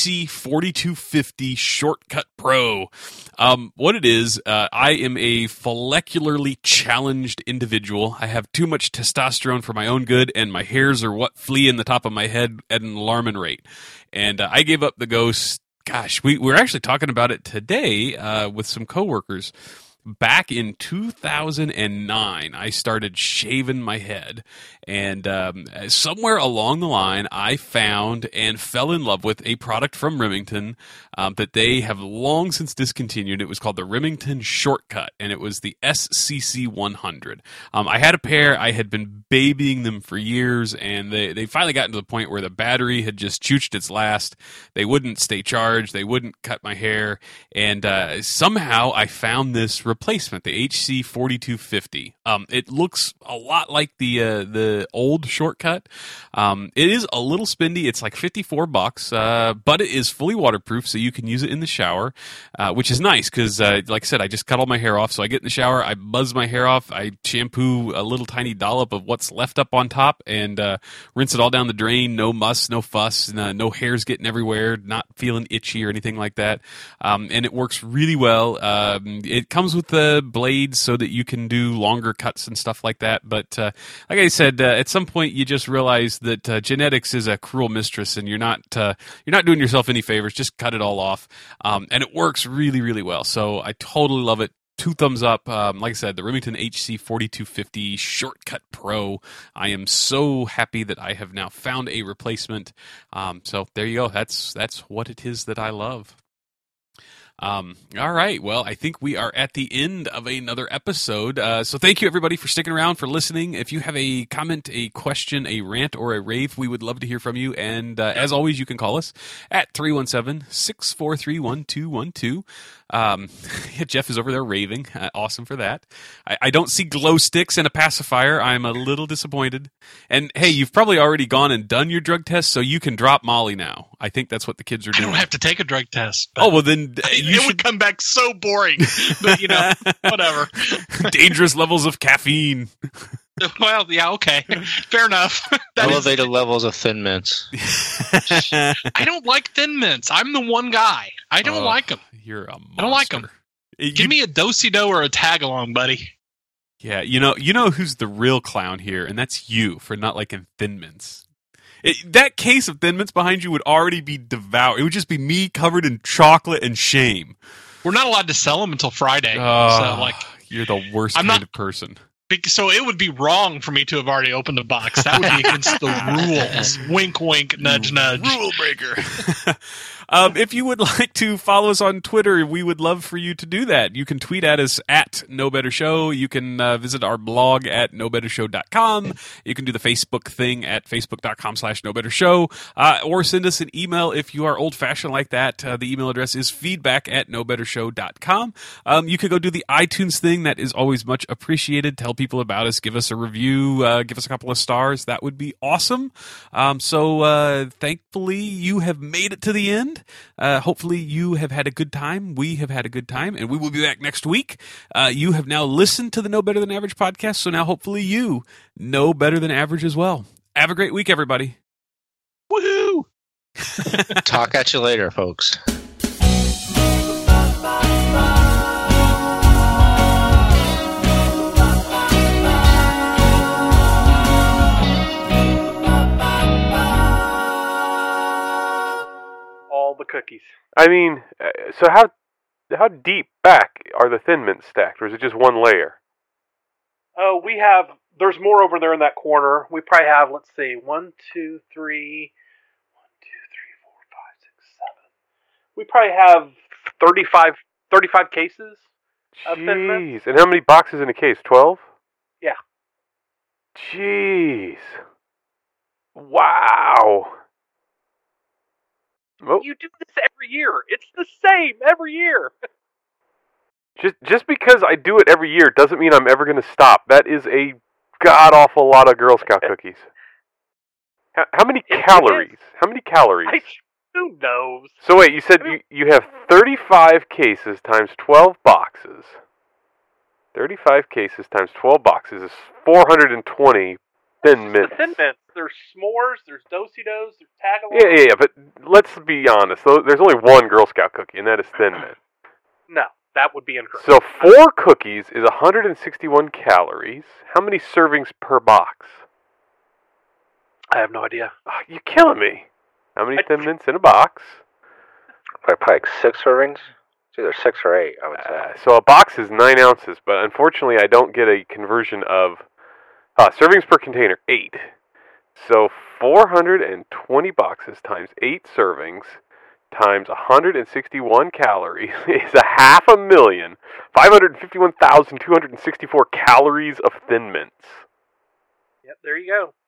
Speaker 3: HC4250 Shortcut Pro. What it is, I am a follicularly challenged individual. I have too much testosterone for my own good, and my hairs are what flee in the top of my head at an alarming rate. And I gave up the ghost. Gosh, we were actually talking about it today with some coworkers. Back in 2009, I started shaving my head, and somewhere along the line, I found and fell in love with a product from Remington that they have long since discontinued. It was called the Remington Shortcut, and it was the SCC 100. I had a pair. I had been babying them for years, and they finally gotten to the point where the battery had just chooched its last. They wouldn't stay charged. They wouldn't cut my hair, and somehow I found this replacement, the HC4250. It looks a lot like the old Shortcut. It is a little spendy. It's like $54, but it is fully waterproof, so you can use it in the shower, which is nice because, like I said, I just cut all my hair off. So I get in the shower, I buzz my hair off, I shampoo a little tiny dollop of what's left up on top, and rinse it all down the drain. No muss, no fuss, no hairs getting everywhere, not feeling itchy or anything like that. And it works really well. It comes with the blades so that you can do longer cuts and stuff like that. But like I said, at some point you just realize that genetics is a cruel mistress, and you're not doing yourself any favors. Just cut it all off, and it works really, really well. So I totally love it. 2 thumbs up. Like I said, the Remington HC4250 Shortcut Pro. I am so happy that I have now found a replacement. So there you go. That's what it is that I love. All right. Well, I think we are at the end of another episode. So thank you, everybody, for sticking around, for listening. If you have a comment, a question, a rant, or a rave, we would love to hear from you. And as always, you can call us at 317-643-1212. Jeff is over there raving. Awesome for that. I don't see glow sticks and a pacifier. I'm a little disappointed. And hey, you've probably already gone and done your drug test, so you can drop Molly now. I think that's what the kids are doing.
Speaker 4: I don't have to take a drug test.
Speaker 3: Oh, well then
Speaker 4: it would come back so boring. But whatever.
Speaker 3: Dangerous levels of caffeine.
Speaker 4: Well, yeah, okay. Fair enough.
Speaker 2: Elevated levels of Thin Mints.
Speaker 4: I don't like Thin Mints. I'm the one guy. I don't like them.
Speaker 3: You're a monster.
Speaker 4: I don't like them. Give me a Do-si-do or a tag-along, buddy.
Speaker 3: Yeah, you know who's the real clown here, and that's you for not liking Thin Mints. That case of Thin Mints behind you would already be devoured. It would just be me covered in chocolate and shame.
Speaker 4: We're not allowed to sell them until Friday.
Speaker 3: So, you're the worst kind of person.
Speaker 4: So it would be wrong for me to have already opened the box. That would be against the rules. Wink, wink, nudge, nudge.
Speaker 3: Rule breaker. If you would like to follow us on Twitter, we would love for you to do that. You can tweet at us at No Better Show. You can visit our blog at NoBetterShow.com. You can do the Facebook thing at Facebook.com/NoBetterShow. Or send us an email if you are old-fashioned like that. The email address is feedback@NoBetterShow.com. You could go do the iTunes thing. That is always much appreciated. Tell people about us. Give us a review. Give us a couple of stars. That would be awesome. So thankfully, you have made it to the end. Hopefully you have had a good time. We have had a good time, and we will be back next week. You have now listened to the No Better Than Average podcast, so now hopefully you know better than average as well. Have a great week, everybody.
Speaker 4: Woohoo!
Speaker 2: Talk at you later, folks.
Speaker 5: The cookies. I mean, so how deep back are the Thin Mints stacked, or is it just one layer?
Speaker 6: Oh, there's more over there in that corner. We probably have, let's see, 1, 2, 3, 4, 5, 6, 7. We probably have 35 cases of Thin Mints.
Speaker 5: Jeez, and how many boxes in a case? 12?
Speaker 6: Yeah.
Speaker 5: Jeez. Wow.
Speaker 6: Oh. You do this every year. It's the same every year.
Speaker 5: Just because I do it every year doesn't mean I'm ever going to stop. That is a god-awful lot of Girl Scout cookies. How many calories? How many calories?
Speaker 6: Who knows?
Speaker 5: So wait, you said you have 35 cases times 12 boxes. 35 cases times 12 boxes is 420 Thin Mints.
Speaker 6: Thin Mints. There's s'mores, there's Do-si-dos, there's Tagalongs.
Speaker 5: Yeah, but let's be honest. There's only one Girl Scout cookie, and that is Thin Mint.
Speaker 6: No, that would be incorrect.
Speaker 5: So 4 cookies is 161 calories. How many servings per box?
Speaker 6: I have no idea.
Speaker 5: Oh, you're killing me. How many Thin Mints in a box?
Speaker 2: Probably like 6 servings. It's either 6 or 8, I would say.
Speaker 5: So a box is 9 ounces, but unfortunately I don't get a conversion of servings per container, 8. So 420 boxes times 8 servings times 161 calories is 551,264 calories of Thin Mints.
Speaker 6: Yep, there you go.